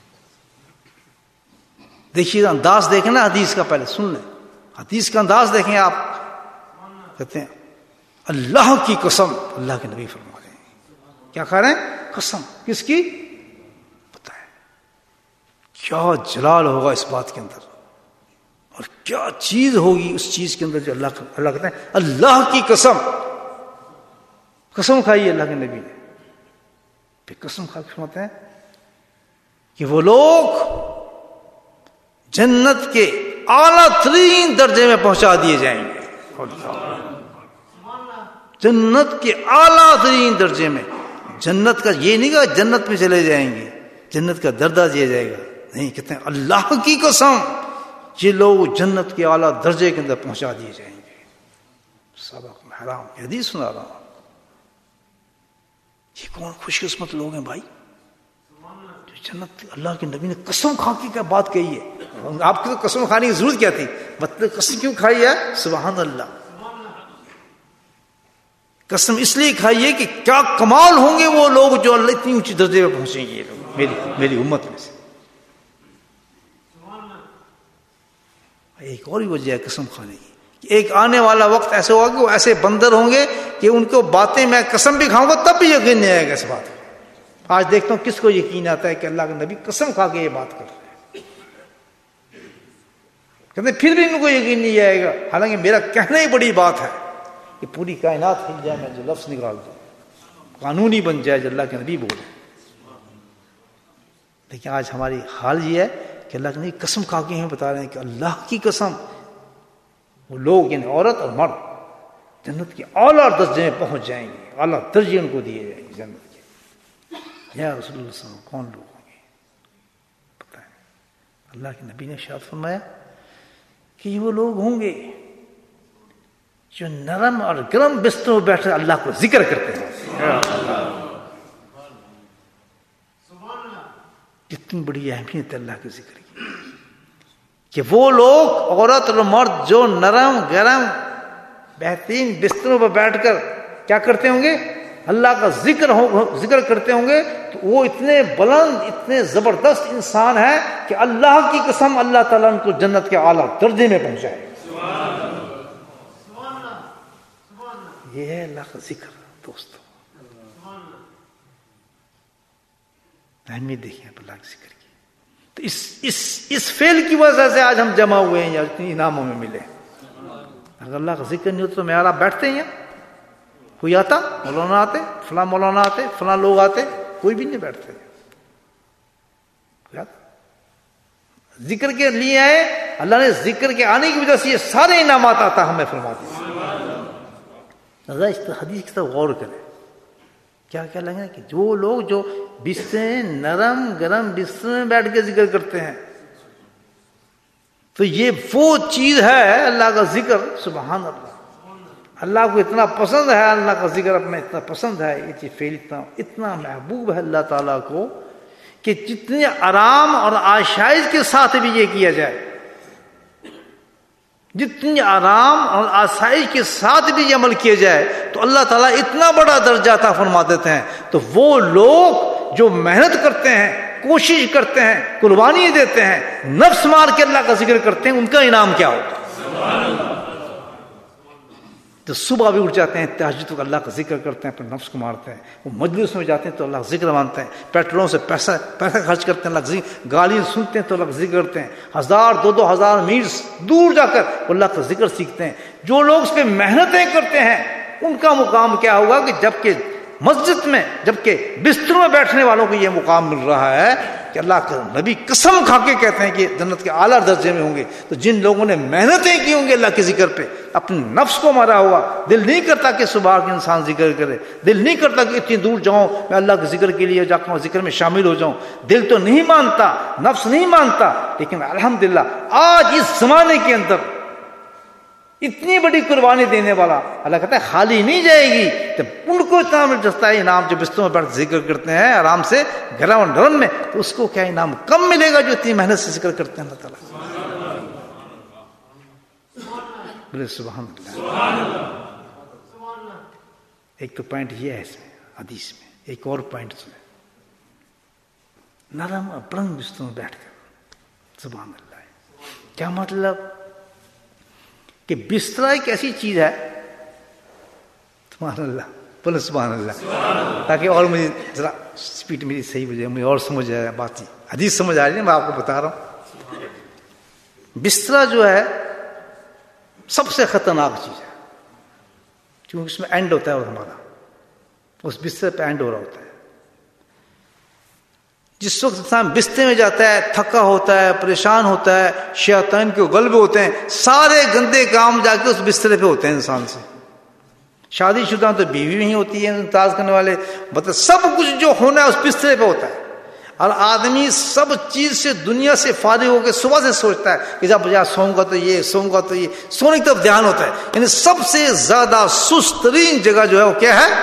دیکھیے انداز دیکھیں نا حدیث کا، پہلے سن لیں حدیث کا انداز دیکھیں آپ. کہتے ہیں اللہ کی قسم، اللہ کے نبی فرما رہے ہیں، کیا کہہ رہے ہیں؟ قسم. کس کی؟ پتہ ہے کیا جلال ہوگا اس بات کے اندر، اور کیا چیز ہوگی اس چیز کے اندر جو اللہ اللہ کہتے ہیں اللہ کی قسم. قسم کھائی اللہ کے نبی نے، پھر قسم کھا کے فرماتے ہیں کہ وہ لوگ جنت کے اعلیٰ ترین درجے میں پہنچا دیے جائیں گے. جنت کے اعلیٰ ترین درجے میں، جنت کا یہ نہیں کہا جنت میں چلے جائیں گے، جنت کا درجہ دیا جائے گا. نہیں، کہتے ہیں اللہ کی قسم یہ لوگ جنت کے اعلیٰ درجے کے اندر پہنچا دیے جائیں گے. سبق حرام حدیث سنا رہا ہوں. یہ کون خوش قسمت لوگ ہیں بھائی جو جنت، اللہ کے نبی نے قسم کھا کے کیا بات کہی ہے. آپ کی تو قسم کھانے کی ضرورت کیا تھی، مطلب قسم کیوں کھائی ہے؟ سبحان اللہ. قسم اس لیے کھائی ہے کہ کیا کمال ہوں گے وہ لوگ جو اللہ اتنی اونچی درجے پہ پہنچیں گے. یہ لوگ میری میری امت میں سے. ایک اور ہی وجہ ہے قسم کھانے کی، ایک آنے والا وقت ایسے ہوگا کہ وہ ایسے بندر ہوں گے کہ ان کو باتیں میں قسم بھی کھاؤں گا تب بھی یقین نہیں آئے گا اس بات. آج دیکھتا ہوں کس کو یقین آتا ہے کہ اللہ کے نبی قسم کھا کے یہ بات کر رہے ہیں، کہتے پھر بھی ان کو یقین نہیں آئے گا. حالانکہ میرا کہنا ہی بڑی بات ہے کہ پوری کائنات ہل جائے میں جو لفظ نکال دوں، قانونی بن جائے جو اللہ کے نبی بولے. لیکن آج ہماری حال یہ ہے کہ اللہ کے نبی قسم کھا کے ہمیں بتا رہے ہیں کہ اللہ کی قسم وہ لوگ یعنی عورت اور مرد جنت کے اعلیٰ درجے میں پہنچ جائیں گے، اعلیٰ درجے ان کو دیے جائیں گے جنت کے. یا رسول اللہ صلی اللہ علیہ وسلم کون لوگ ہوں گے پتہ ہے؟ اللہ کے نبی نے ارشاد فرمایا کہ یہ وہ لوگ ہوں گے جو نرم اور گرم بستروں میں بیٹھ کر اللہ کو ذکر کرتے ہیں. کتنی بڑی اہمیت ہے اللہ کے ذکر کی کہ وہ لوگ عورت اور مرد جو نرم گرم بہترین بستروں پر بیٹھ کر کیا کرتے ہوں گے؟ اللہ کا ذکر ہو ذکر کرتے ہوں گے. تو وہ اتنے بلند اتنے زبردست انسان ہیں کہ اللہ کی قسم اللہ تعالیٰ ان کو جنت کے اعلیٰ درجے میں پہنچائے. یہ ہے اللہ کا ذکر دوستو. اہمیت دیکھیں اللہ کے ذکر کی. تو اس اس اس فعل کی وجہ سے آج ہم جمع ہوئے ہیں یا اتنی انعاموں میں ملے. اگر اللہ کا ذکر نہیں ہوتا تو میرا بیٹھتے ہیں، کوئی آتا، مولانا آتے، فلاں مولانا آتے، فلاں لوگ آتے، کوئی بھی نہیں بیٹھتے. ذکر کے لیے آئے، اللہ نے ذکر کے آنے کی وجہ سے یہ سارے انعامات آتا ہمیں فرماتے ہیں. اس حدیث کی طرف غور کریں. کیا کیا لگا کہ جو لوگ جو بستر نرم گرم بستر میں بیٹھ کے ذکر کرتے ہیں تو یہ وہ چیز ہے اللہ کا ذکر. سبحان اللہ. اللہ کو اتنا پسند ہے، اللہ کا ذکر اپنا اتنا پسند ہے، یہ چیز فعل اتنا اتنا محبوب ہے اللہ تعالیٰ کو کہ جتنے آرام اور آشائش کے ساتھ بھی یہ کیا جائے، جتنی آرام اور آسائش کے ساتھ بھی یہ عمل کیا جائے تو اللہ تعالیٰ اتنا بڑا درجہ عطا فرما دیتے ہیں. تو وہ لوگ جو محنت کرتے ہیں، کوشش کرتے ہیں، قربانی دیتے ہیں، نفس مار کے اللہ کا ذکر کرتے ہیں، ان کا انعام کیا ہوگا؟ تو صبح بھی اٹھ جاتے ہیں، تہجد کو اللہ کا ذکر کرتے ہیں، اپنے نفس کو مارتے ہیں. وہ مجلس میں جاتے ہیں تو اللہ کا ذکر مانتے ہیں، پیٹرولوں سے پیسہ پیسہ خرچ کرتے ہیں اللہ کا ذکر، گالیاں سنتے ہیں تو اللہ کا ذکر کرتے ہیں، ہزار دو دو ہزار میل دور جا کر اللہ کا ذکر سیکھتے ہیں. جو لوگ اس پہ محنتیں کرتے ہیں ان کا مقام کیا ہوگا کہ جبکہ مسجد میں، جبکہ بستروں میں بیٹھنے والوں کو یہ مقام مل رہا ہے کہ اللہ کا نبی قسم کھا کے کہتے ہیں کہ جنت کے اعلیٰ درجے میں ہوں گے. تو جن لوگوں نے محنتیں کی ہوں گی اللہ کے ذکر پہ، اپنے نفس کو مارا ہوا، دل نہیں کرتا کہ صبح کے انسان ذکر کرے، دل نہیں کرتا کہ اتنی دور جاؤں میں اللہ کے ذکر کے لیے جا کر ذکر میں شامل ہو جاؤں، دل تو نہیں مانتا، نفس نہیں مانتا. لیکن الحمدللہ آج اس زمانے کے اندر اتنی بڑی قربانی دینے والا اللہ کہتا ہے خالی نہیں جائے گی. تو ان کو اتنا مل جاتا ہے انعام جو بستروں میں بیٹھ ذکر کرتے ہیں آرام سے گرم اور نرم میں، تو اس کو کیا انعام کم ملے گا جو اتنی محنت سے ذکر کرتے ہیں اللہ تعالیٰ. بولے سبحان اللہ. ایک تو پوائنٹ یہ ہے اس میں حدیث میں، ایک اور پوائنٹ اس میں نرم اور بلند بستروں میں بیٹھ کر سبحان اللہ. کیا مطلب کہ بستر ایک ایسی چیز ہے، سبحان اللہ بولے سبحان اللہ، تاکہ اور مجھے ذرا اسپیڈ میری صحیح ہو جائے، مجھے اور سمجھ آئے بات. حدیث سمجھ آ رہی ہے، میں آپ کو بتا رہا ہوں. بستر جو ہے سب سے خطرناک چیز ہے کیونکہ اس میں اینڈ ہوتا ہے، اور ہمارا اس بستر پہ اینڈ ہو رہا ہوتا ہے. جس وقت انسان بستر میں جاتا ہے تھکا ہوتا ہے، پریشان ہوتا ہے، شیطان کے غلبے ہوتے ہیں، سارے گندے کام جا کے اس بستر پہ ہوتے ہیں انسان سے. شادی شدہ تو بیوی نہیں ہوتی ہے انتظار کرنے والے، مطلب سب کچھ جو ہونا ہے اس بستر پہ ہوتا ہے. اور آدمی سب چیز سے دنیا سے فارغ ہو کے صبح سے سوچتا ہے کہ جب بجا سوؤں گا تو یہ سوؤں گا تو یہ، سونے کی طرف دھیان ہوتا ہے. یعنی سب سے زیادہ سست ترین جگہ جو ہے وہ کیا ہے؟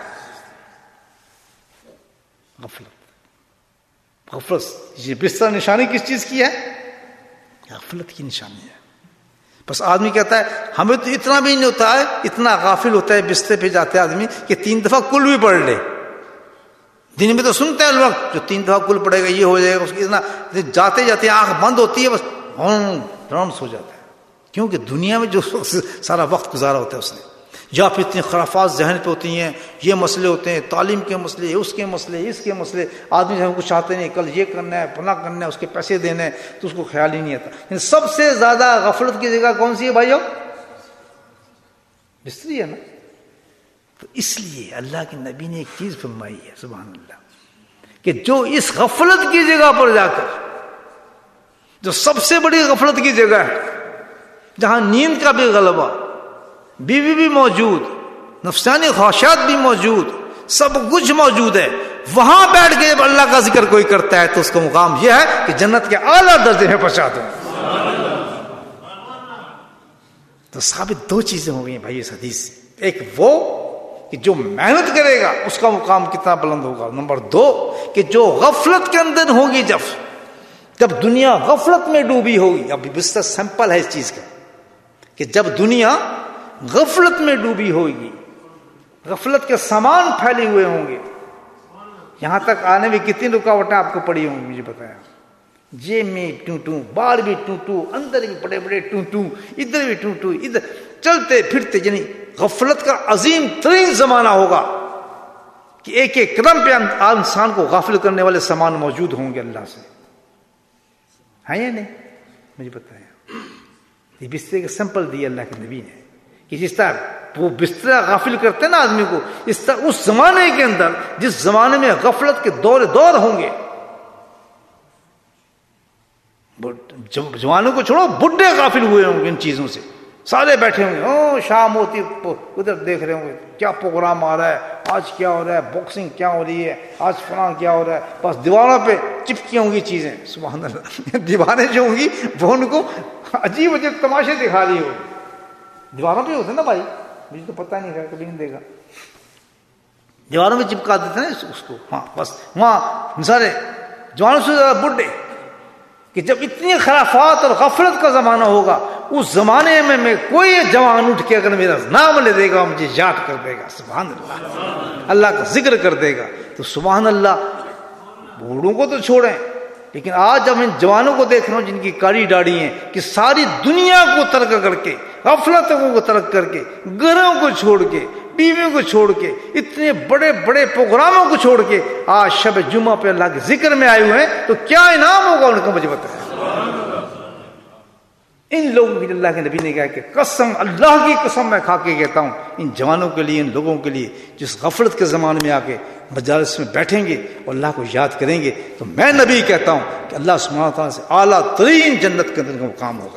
غفلت. غفلت. یہ بستر نشانی کس چیز کی ہے؟ غفلت کی نشانی ہے. بس آدمی کہتا ہے ہمیں تو اتنا بھی نہیں ہوتا ہے، اتنا غافل ہوتا ہے بستر پہ جاتے آدمی کہ تین دفعہ کل بھی پڑھ لے. دن میں تو سنتے ہیں لوگ جو تین دفعہ کل پڑے گا یہ ہو جائے گا، اس کی اتنا جاتے جاتے آنکھ بند ہوتی ہے بس ڈراؤن سو جاتا ہے. کیونکہ دنیا میں جو سارا وقت گزارا ہوتا ہے اس نے، جہاں پہ اتنی خرافات ذہن پہ ہوتی ہیں، یہ مسئلے ہوتے ہیں، تعلیم کے مسئلے، اس کے مسئلے، اس کے مسئلے. آدمی ہم کو چاہتے نہیں کل یہ کرنا ہے، فلاں کرنا ہے، اس کے پیسے دینے ہیں، تو اس کو خیال ہی نہیں آتا. یعنی سب سے زیادہ غفلت کی جگہ کون سی ہے بھائیو؟ بستری ہے نا. تو اس لیے اللہ کے نبی نے ایک چیز فرمائی ہے سبحان اللہ، کہ جو اس غفلت کی جگہ پر جا کر، جو سب سے بڑی غفلت کی جگہ ہے، جہاں نیند کا بھی غلبہ، بیوی بھی موجود، نفسانی خواہشات بھی موجود، سب کچھ موجود ہے، وہاں بیٹھ کے جب اللہ کا ذکر کوئی کرتا ہے تو اس کا مقام یہ ہے کہ جنت کے اعلیٰ درجے میں پہنچا دوں. تو ثابت دو چیزیں ہو گئی ہیں بھائی اس حدیث سے. ایک وہ کہ جو محنت کرے گا اس کا مقام کتنا بلند ہوگا. نمبر دو کہ جو غفلت کے اندر ہوگی، جب جب دنیا غفلت میں ڈوبی ہوگی. اب بستر سمپل ہے اس چیز کا کہ جب دنیا غفلت میں ڈوبی ہوگی، غفلت کے سامان پھیلے ہوئے ہوں گے، یہاں تک آنے میں کتنی رکاوٹیں آپ کو پڑی ہوں گی مجھے بتایا. جیب میں ٹوں ٹوں، باہر بھی ٹوں ٹوں، اندر بھی بڑے بڑے ٹوں ٹوں، ادھر بھی ٹوں ٹوں، ادھر چلتے پھرتے. یعنی غفلت کا عظیم ترین زمانہ ہوگا کہ ایک ایک قدم پہ انسان کو غافل کرنے والے سامان موجود ہوں گے اللہ سے. ہے یا نہیں؟ مجھے بتایا. یہ بستر کا سمپل دیا اللہ کے نبی نے کہ جس طرح وہ بستر غافل کرتے ہیں نا آدمی کو، اس طرح اس زمانے کے اندر جس زمانے میں غفلت کے دور دور ہوں گے، جوانوں کو چھوڑو، بڈھے غافل ہوئے ہوں گے ان چیزوں سے. سارے بیٹھے ہوں گے، او شام ہوتی ادھر دیکھ رہے ہوں گے کیا پروگرام آ رہا ہے، آج کیا ہو رہا ہے، باکسنگ کیا ہو رہی ہے، آج فلاں کیا ہو رہا ہے. بس دیواروں پہ چپکی ہوں گی چیزیں. سبحان اللہ. دیواریں جو ہوں گی وہ ان کو عجیب عجیب تماشے دکھا رہی ہوگی. دیواروں پہ ہوتے نا بھائی، مجھے تو پتہ نہیں تھا، کبھی نہیں دیکھا. دیواروں میں چپکا دیتے نا اس کو. ہاں بس وہاں سارے جوانوں سے زیادہ بڈھے، کہ جب اتنی خرافات اور غفلت کا زمانہ ہوگا، اس زمانے میں میں کوئی جوان اٹھ کے اگر میرا نام لے دے گا، مجھے یاد کر دے گا، سبحان اللہ، اللہ کا ذکر کر دے گا، تو سبحان اللہ. بوڑھوں کو تو چھوڑیں، لیکن آج ہم ان جوانوں کو دیکھ رہے ہوں جن کی کالی داڑھی ہیں، کہ ساری دنیا کو ترک کر کے، غفلتوں کو ترک کر کے، گھروں کو چھوڑ کے، بیویوں کو چھوڑ کے، اتنے بڑے بڑے پروگراموں کو چھوڑ کے آج شب جمعہ پہ اللہ کے ذکر میں آئے ہوئے ہیں، تو کیا انعام ہوگا ان کو مجھے بتائیں. ان لوگوں کی اللہ کے نبی نے کہا کہ قسم اللہ کی قسم میں کھا کے کہتا ہوں، ان جوانوں کے لیے، ان لوگوں کے لیے جس غفلت کے زمانے میں آ کے مجالس میں بیٹھیں گے اور اللہ کو یاد کریں گے، تو میں نبی کہتا ہوں کہ اللہ سبحانہ تعالیٰ سے اعلیٰ ترین جنت کے اندر کا مقام ہوگا.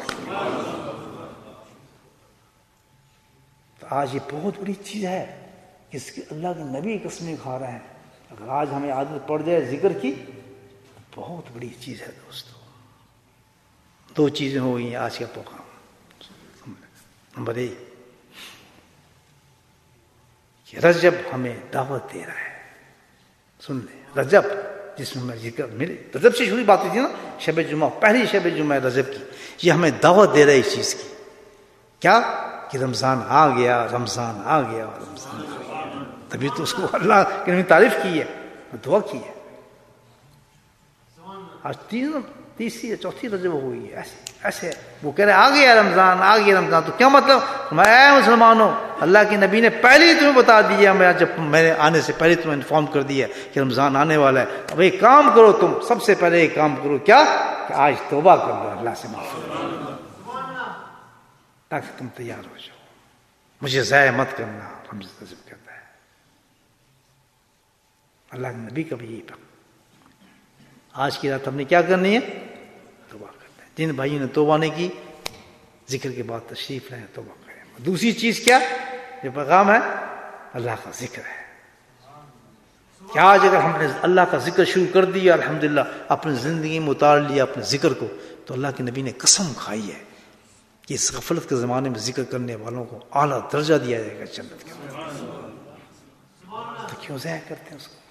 تو آج یہ بہت بڑی چیز ہے کہ اس کی اللہ کے نبی قسمیں کھا رہے ہیں. اگر آج ہمیں عادت پڑ جائے ذکر کی، بہت بڑی چیز ہے دوستو. دو چیزیں ہو گئی ہیں آج کا پروگرام. نمبر ایک کہ رجب ہمیں دعوت دے رہا ہے. سن لیں، رجب جس میں ہمیں ذکر ملے، رجب سے شروع بات ہوئی تھی نا، شب جمعہ، پہلی شب جمعہ رجب کی، یہ ہمیں دعوت دے رہا ہے اس چیز کی. کیا کہ رمضان آ گیا، رمضان آ گیا، رمضان آ گیا. تبھی تو اس کو اللہ کی نبی تعریف کی ہے، دعا کی ہے. آج تین تیسری یا چوتھی رجب ہو گئی ہے. ایسے ایسے وہ کہہ رہے آ گیا رمضان، آ گیا رمضان. تو کیا مطلب؟ اے مسلمانوں، اللہ کے نبی نے پہلے ہی تمہیں بتا دیا، میں جب میرے آنے سے پہلے تمہیں انفارم کر دیا کہ رمضان آنے والا ہے. اب ایک کام کرو، تم سب سے پہلے ایک کام کرو. کیا؟ کہ آج توبہ کر لو، اللہ سے معافی تاکہ تم تیار ہو جاؤ. مجھے ضائع مت کرنا، رمضان رجب کہتا ہے. اللہ کے نبی کا بھی یہی پک. آج کی رات ہم نے کیا کرنی ہے؟ توبہ کرنا ہے. جن بھائیوں نے توبہ نہیں کی، ذکر کے بعد تشریف لائیں، توبہ کریں. دوسری چیز کیا جو پیغام ہے؟ اللہ کا ذکر ہے. कि आज अगर हमने अल्लाह का जिक्र शुरू कर दिया, अल्हम्दुलिल्लाह अपनी ज़िंदगी में उतार लिया अपने जिक्र को, तो अल्लाह के नबी ने कसम खाई है कि इस गफलत के ज़माने में जिक्र करने वालों को आला दर्जा दिया जाएगा जन्नत के अंदर। तो क्यों ज़ाया करते हैं उसको?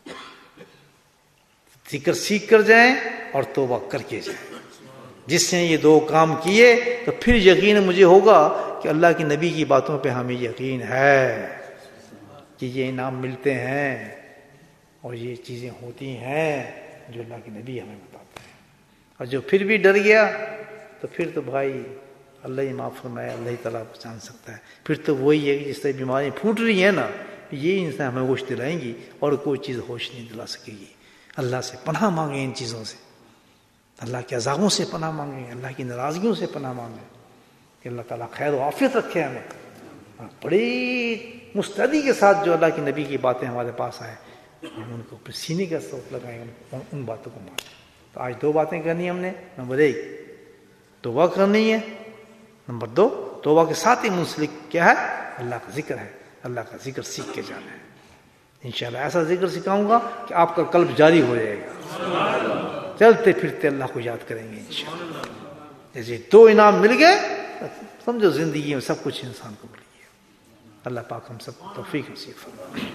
जिक्र सीख कर जाएं और तौबा करके जाएं। जिसने ये दो काम किए तो फिर यकीन मुझे होगा कि अल्लाह की नबी की बातों पे हमें यकीन है कि ये इनाम मिलते हैं और ये चीज़ें होती हैं जो अल्लाह के नबी हमें बताते हैं। और जो फिर भी डर गया तो फिर तो भाई अल्लाह ही माफ़ फरमाए, अल्लाह ही ताला जान सकता है। फिर तो वही है कि जिस तरह बीमारी फूट रही है ना, ये इंसान हमें होश दिलाएंगी और कोई चीज़ होश नहीं दिला सकेगी। अल्लाह से पनाह मांगे, इन चीज़ों से, अल्लाह के अज़ाबों से पनाह मांगे, अल्लाह की नाराज़गियों से पनाह मांगे कि अल्लाह ताला खैर व आफियत रखे हमें। और बड़ी मुस्तैदी के साथ जो अल्लाह की नबी की बातें हमारे पास आए, हम उनको ऊपर सीने का शौक लगाएं, उन, उन बातों को माने। तो आज दो बातें करनी है हमने। नंबर एक, तौबा करनी है। नंबर दो, तौबा के साथ ही मुंसलिक क्या है? अल्लाह का जिक्र है। अल्लाह का जिक्र सीख के जाना है। इंशाअल्लाह ऐसा जिक्र सिखाऊंगा कि आपका कल्ब जारी हो जाएगा, चलते फिरते अल्लाह को याद करेंगे इंशाअल्लाह। जैसे दो इनाम मिल गए, समझो जिंदगी में सब कुछ इंसान को मिल गया। अल्लाह पाक हम सबको तौफीक नसीब फरमाए।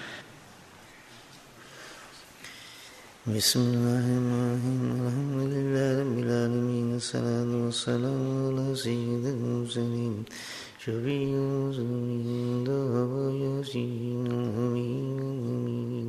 बिस्मिल्लाहिर्रहमानिर्रहीम, अल्हम्दुलिल्लाहि रब्बिल आलमीन, अस्सलातु वस्सलामु अला सय्यिदिल मुरसलीन, शफीउल मुज़निबीन व यासीन आमीन।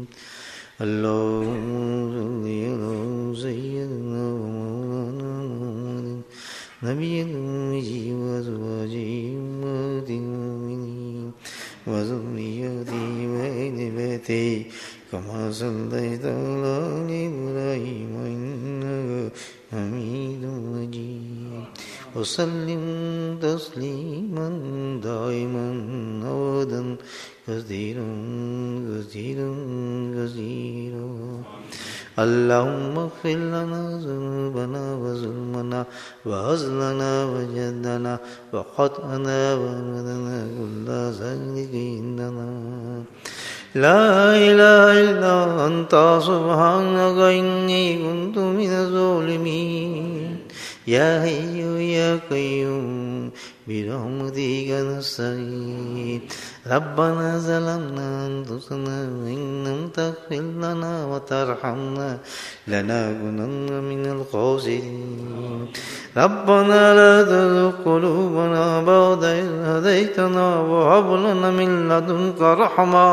अल्लाहुम्मा सल्लि अला सय्यिदिना व मौलाना मुहम्मदिन नबिय्यिल उम्मी व अज़वाजिहि उम्महातिल मुमिनीन व ज़ुर्रिय्यतिहि व अहलि बैतिहि कमा सल्लैता अला आलि इब्राहीम इन्नका हमीदुम मजीद। वसल्लिम तस्लीमन दाइमन अबदन कसीरन कसीरन कसीरा। अल्लाहुम्मा इग़फिर लना ज़ुनूबना व ज़ुल्मना व हज़लना व जद्दना व ख़तअना व अमदना कुल्ला ज़ालिका इंदना। ला इलाहा इल्ला अंता सुब्हानका इन्नी कुन्तु मिनज़ ज़ालिमीन। या हय्यु या क़य्यूम बिरहमतिका नस्तगीथ। रब्बना ज़लमना अनफुसना व इन लम तग़फिर लना व तरहमना लनकुनन्ना मिनल ख़ासिरीन। रब्बना ला तुज़िग़ क़ुलूबना बअद इज़ हदैतना व हब लना मिन लदुनका रहमा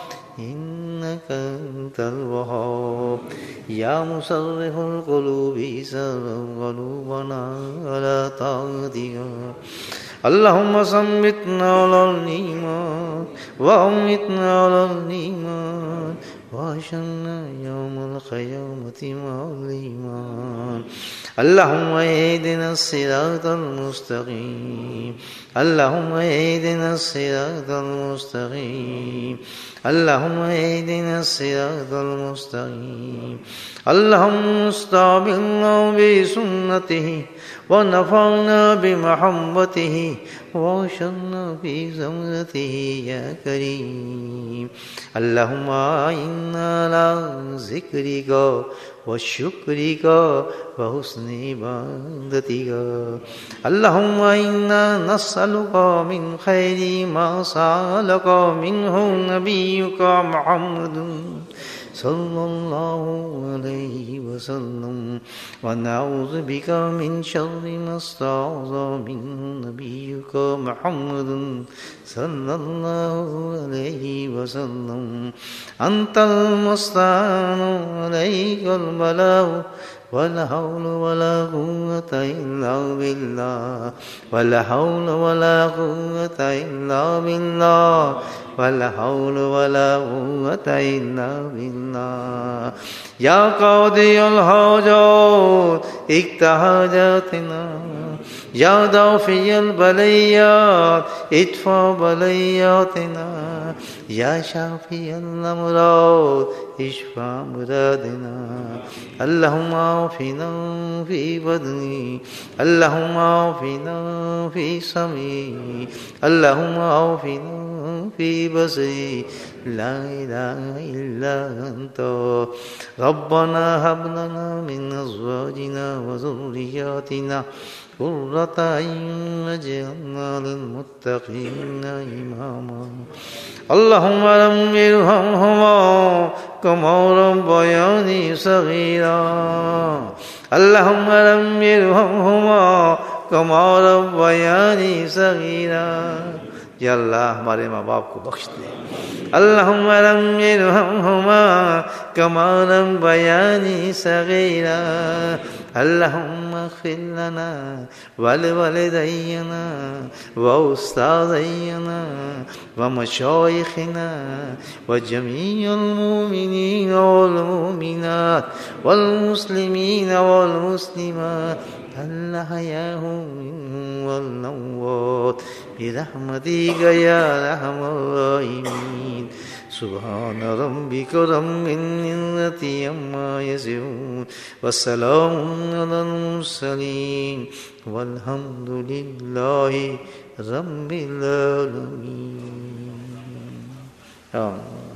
इन्नका अंतल वहाब। या मुसर्रिफ़ुल क़ुलूबि सर्रिफ़ क़ुलूबना अला ताअतिका। अल्लाहुम्मा सब्बितना अलल ईमान व अम्मितना अलल ईमान व अहशरना यौमल क़ियामति मअल ईमान। अल्लाहुम्मा इहदिना सिरातल मुस्तक़ीम। अल्लाहुम्मा इहदिना सिरातल मुस्तक़ीम। अल्लाहुम्मा इहदिना सिरातल मुस्तक़ीम। अल्लाहुम्मा इस्तबिलना बिसुन्नतिही व नफ़अना बिमहब्बतिही व अशरना फी ज़ुमरतिही या करीम। अल्लाहुम्मा इन्ना अला ज़िक्रिका व शुक्रिका व हुस्नि इबादतिका। अल्लाहुम्मा इन्ना नस्अलुका मिन खैरि मा सअलका मिन्हु नबियुका मुहम्मदुन सल्लल्लाहु अलैहि वसल्लम व नऊज़ु बिका मिन शर्रि मा इस्तअज़ा मिन्हु नबियुका मुहम्मदुन सल्लल्लाहु अलैहि वसल्लम। अंतल मुस्तानु अलैकल बलागु वल हौल वला कुव्वता इल्ला बिल्लाह। वल हौल वला कुव्वता इल्ला बिल्लाह। वल हौल वला कुव्वता इल्ला बिल्लाह। या क़ादियल हाजात इक़्ता हाजातना। या दाफ़ियल बलय्यात इदफ़ा बलय्यातना। या शाफ़ियल अमराद इशफ़ा मुरादना। अल्लाहुम्मा आफ़िना फ़ी बदनी। अल्लाहुम्मा आफ़िना फ़ी समी। अल्लाहुम्मा आफ़िना في بصري لا إله إلا أنت ربنا هب لنا من أزواجنا وذرياتنا قرة أعين واجعلنا للمتقين إماما اللهم رب ارحمهما كما ربياني صغيرا اللهم رب ارحمهما कमा रब्बयानी सगीरा या अल्लाह हमारे माँ बाप को बख्श दे अल्लाहुम्मा रब्बिरहम्हुमा कमा रब्बयानी सगीरा अल्लाहुम्मा इग़फिर लना वलिवालिदैना व उस्तादैना व मशाइखिना व जमीअल मुमिनीन वल मुमिनात वल मुस्लिमीन वल मुस्लिमात الأحياء والأموات برحمتك يا أرحم الراحمين سبحان ربك رب العزة عما يصفون والسلام على المرسلين والحمد لله رب العالمين آمين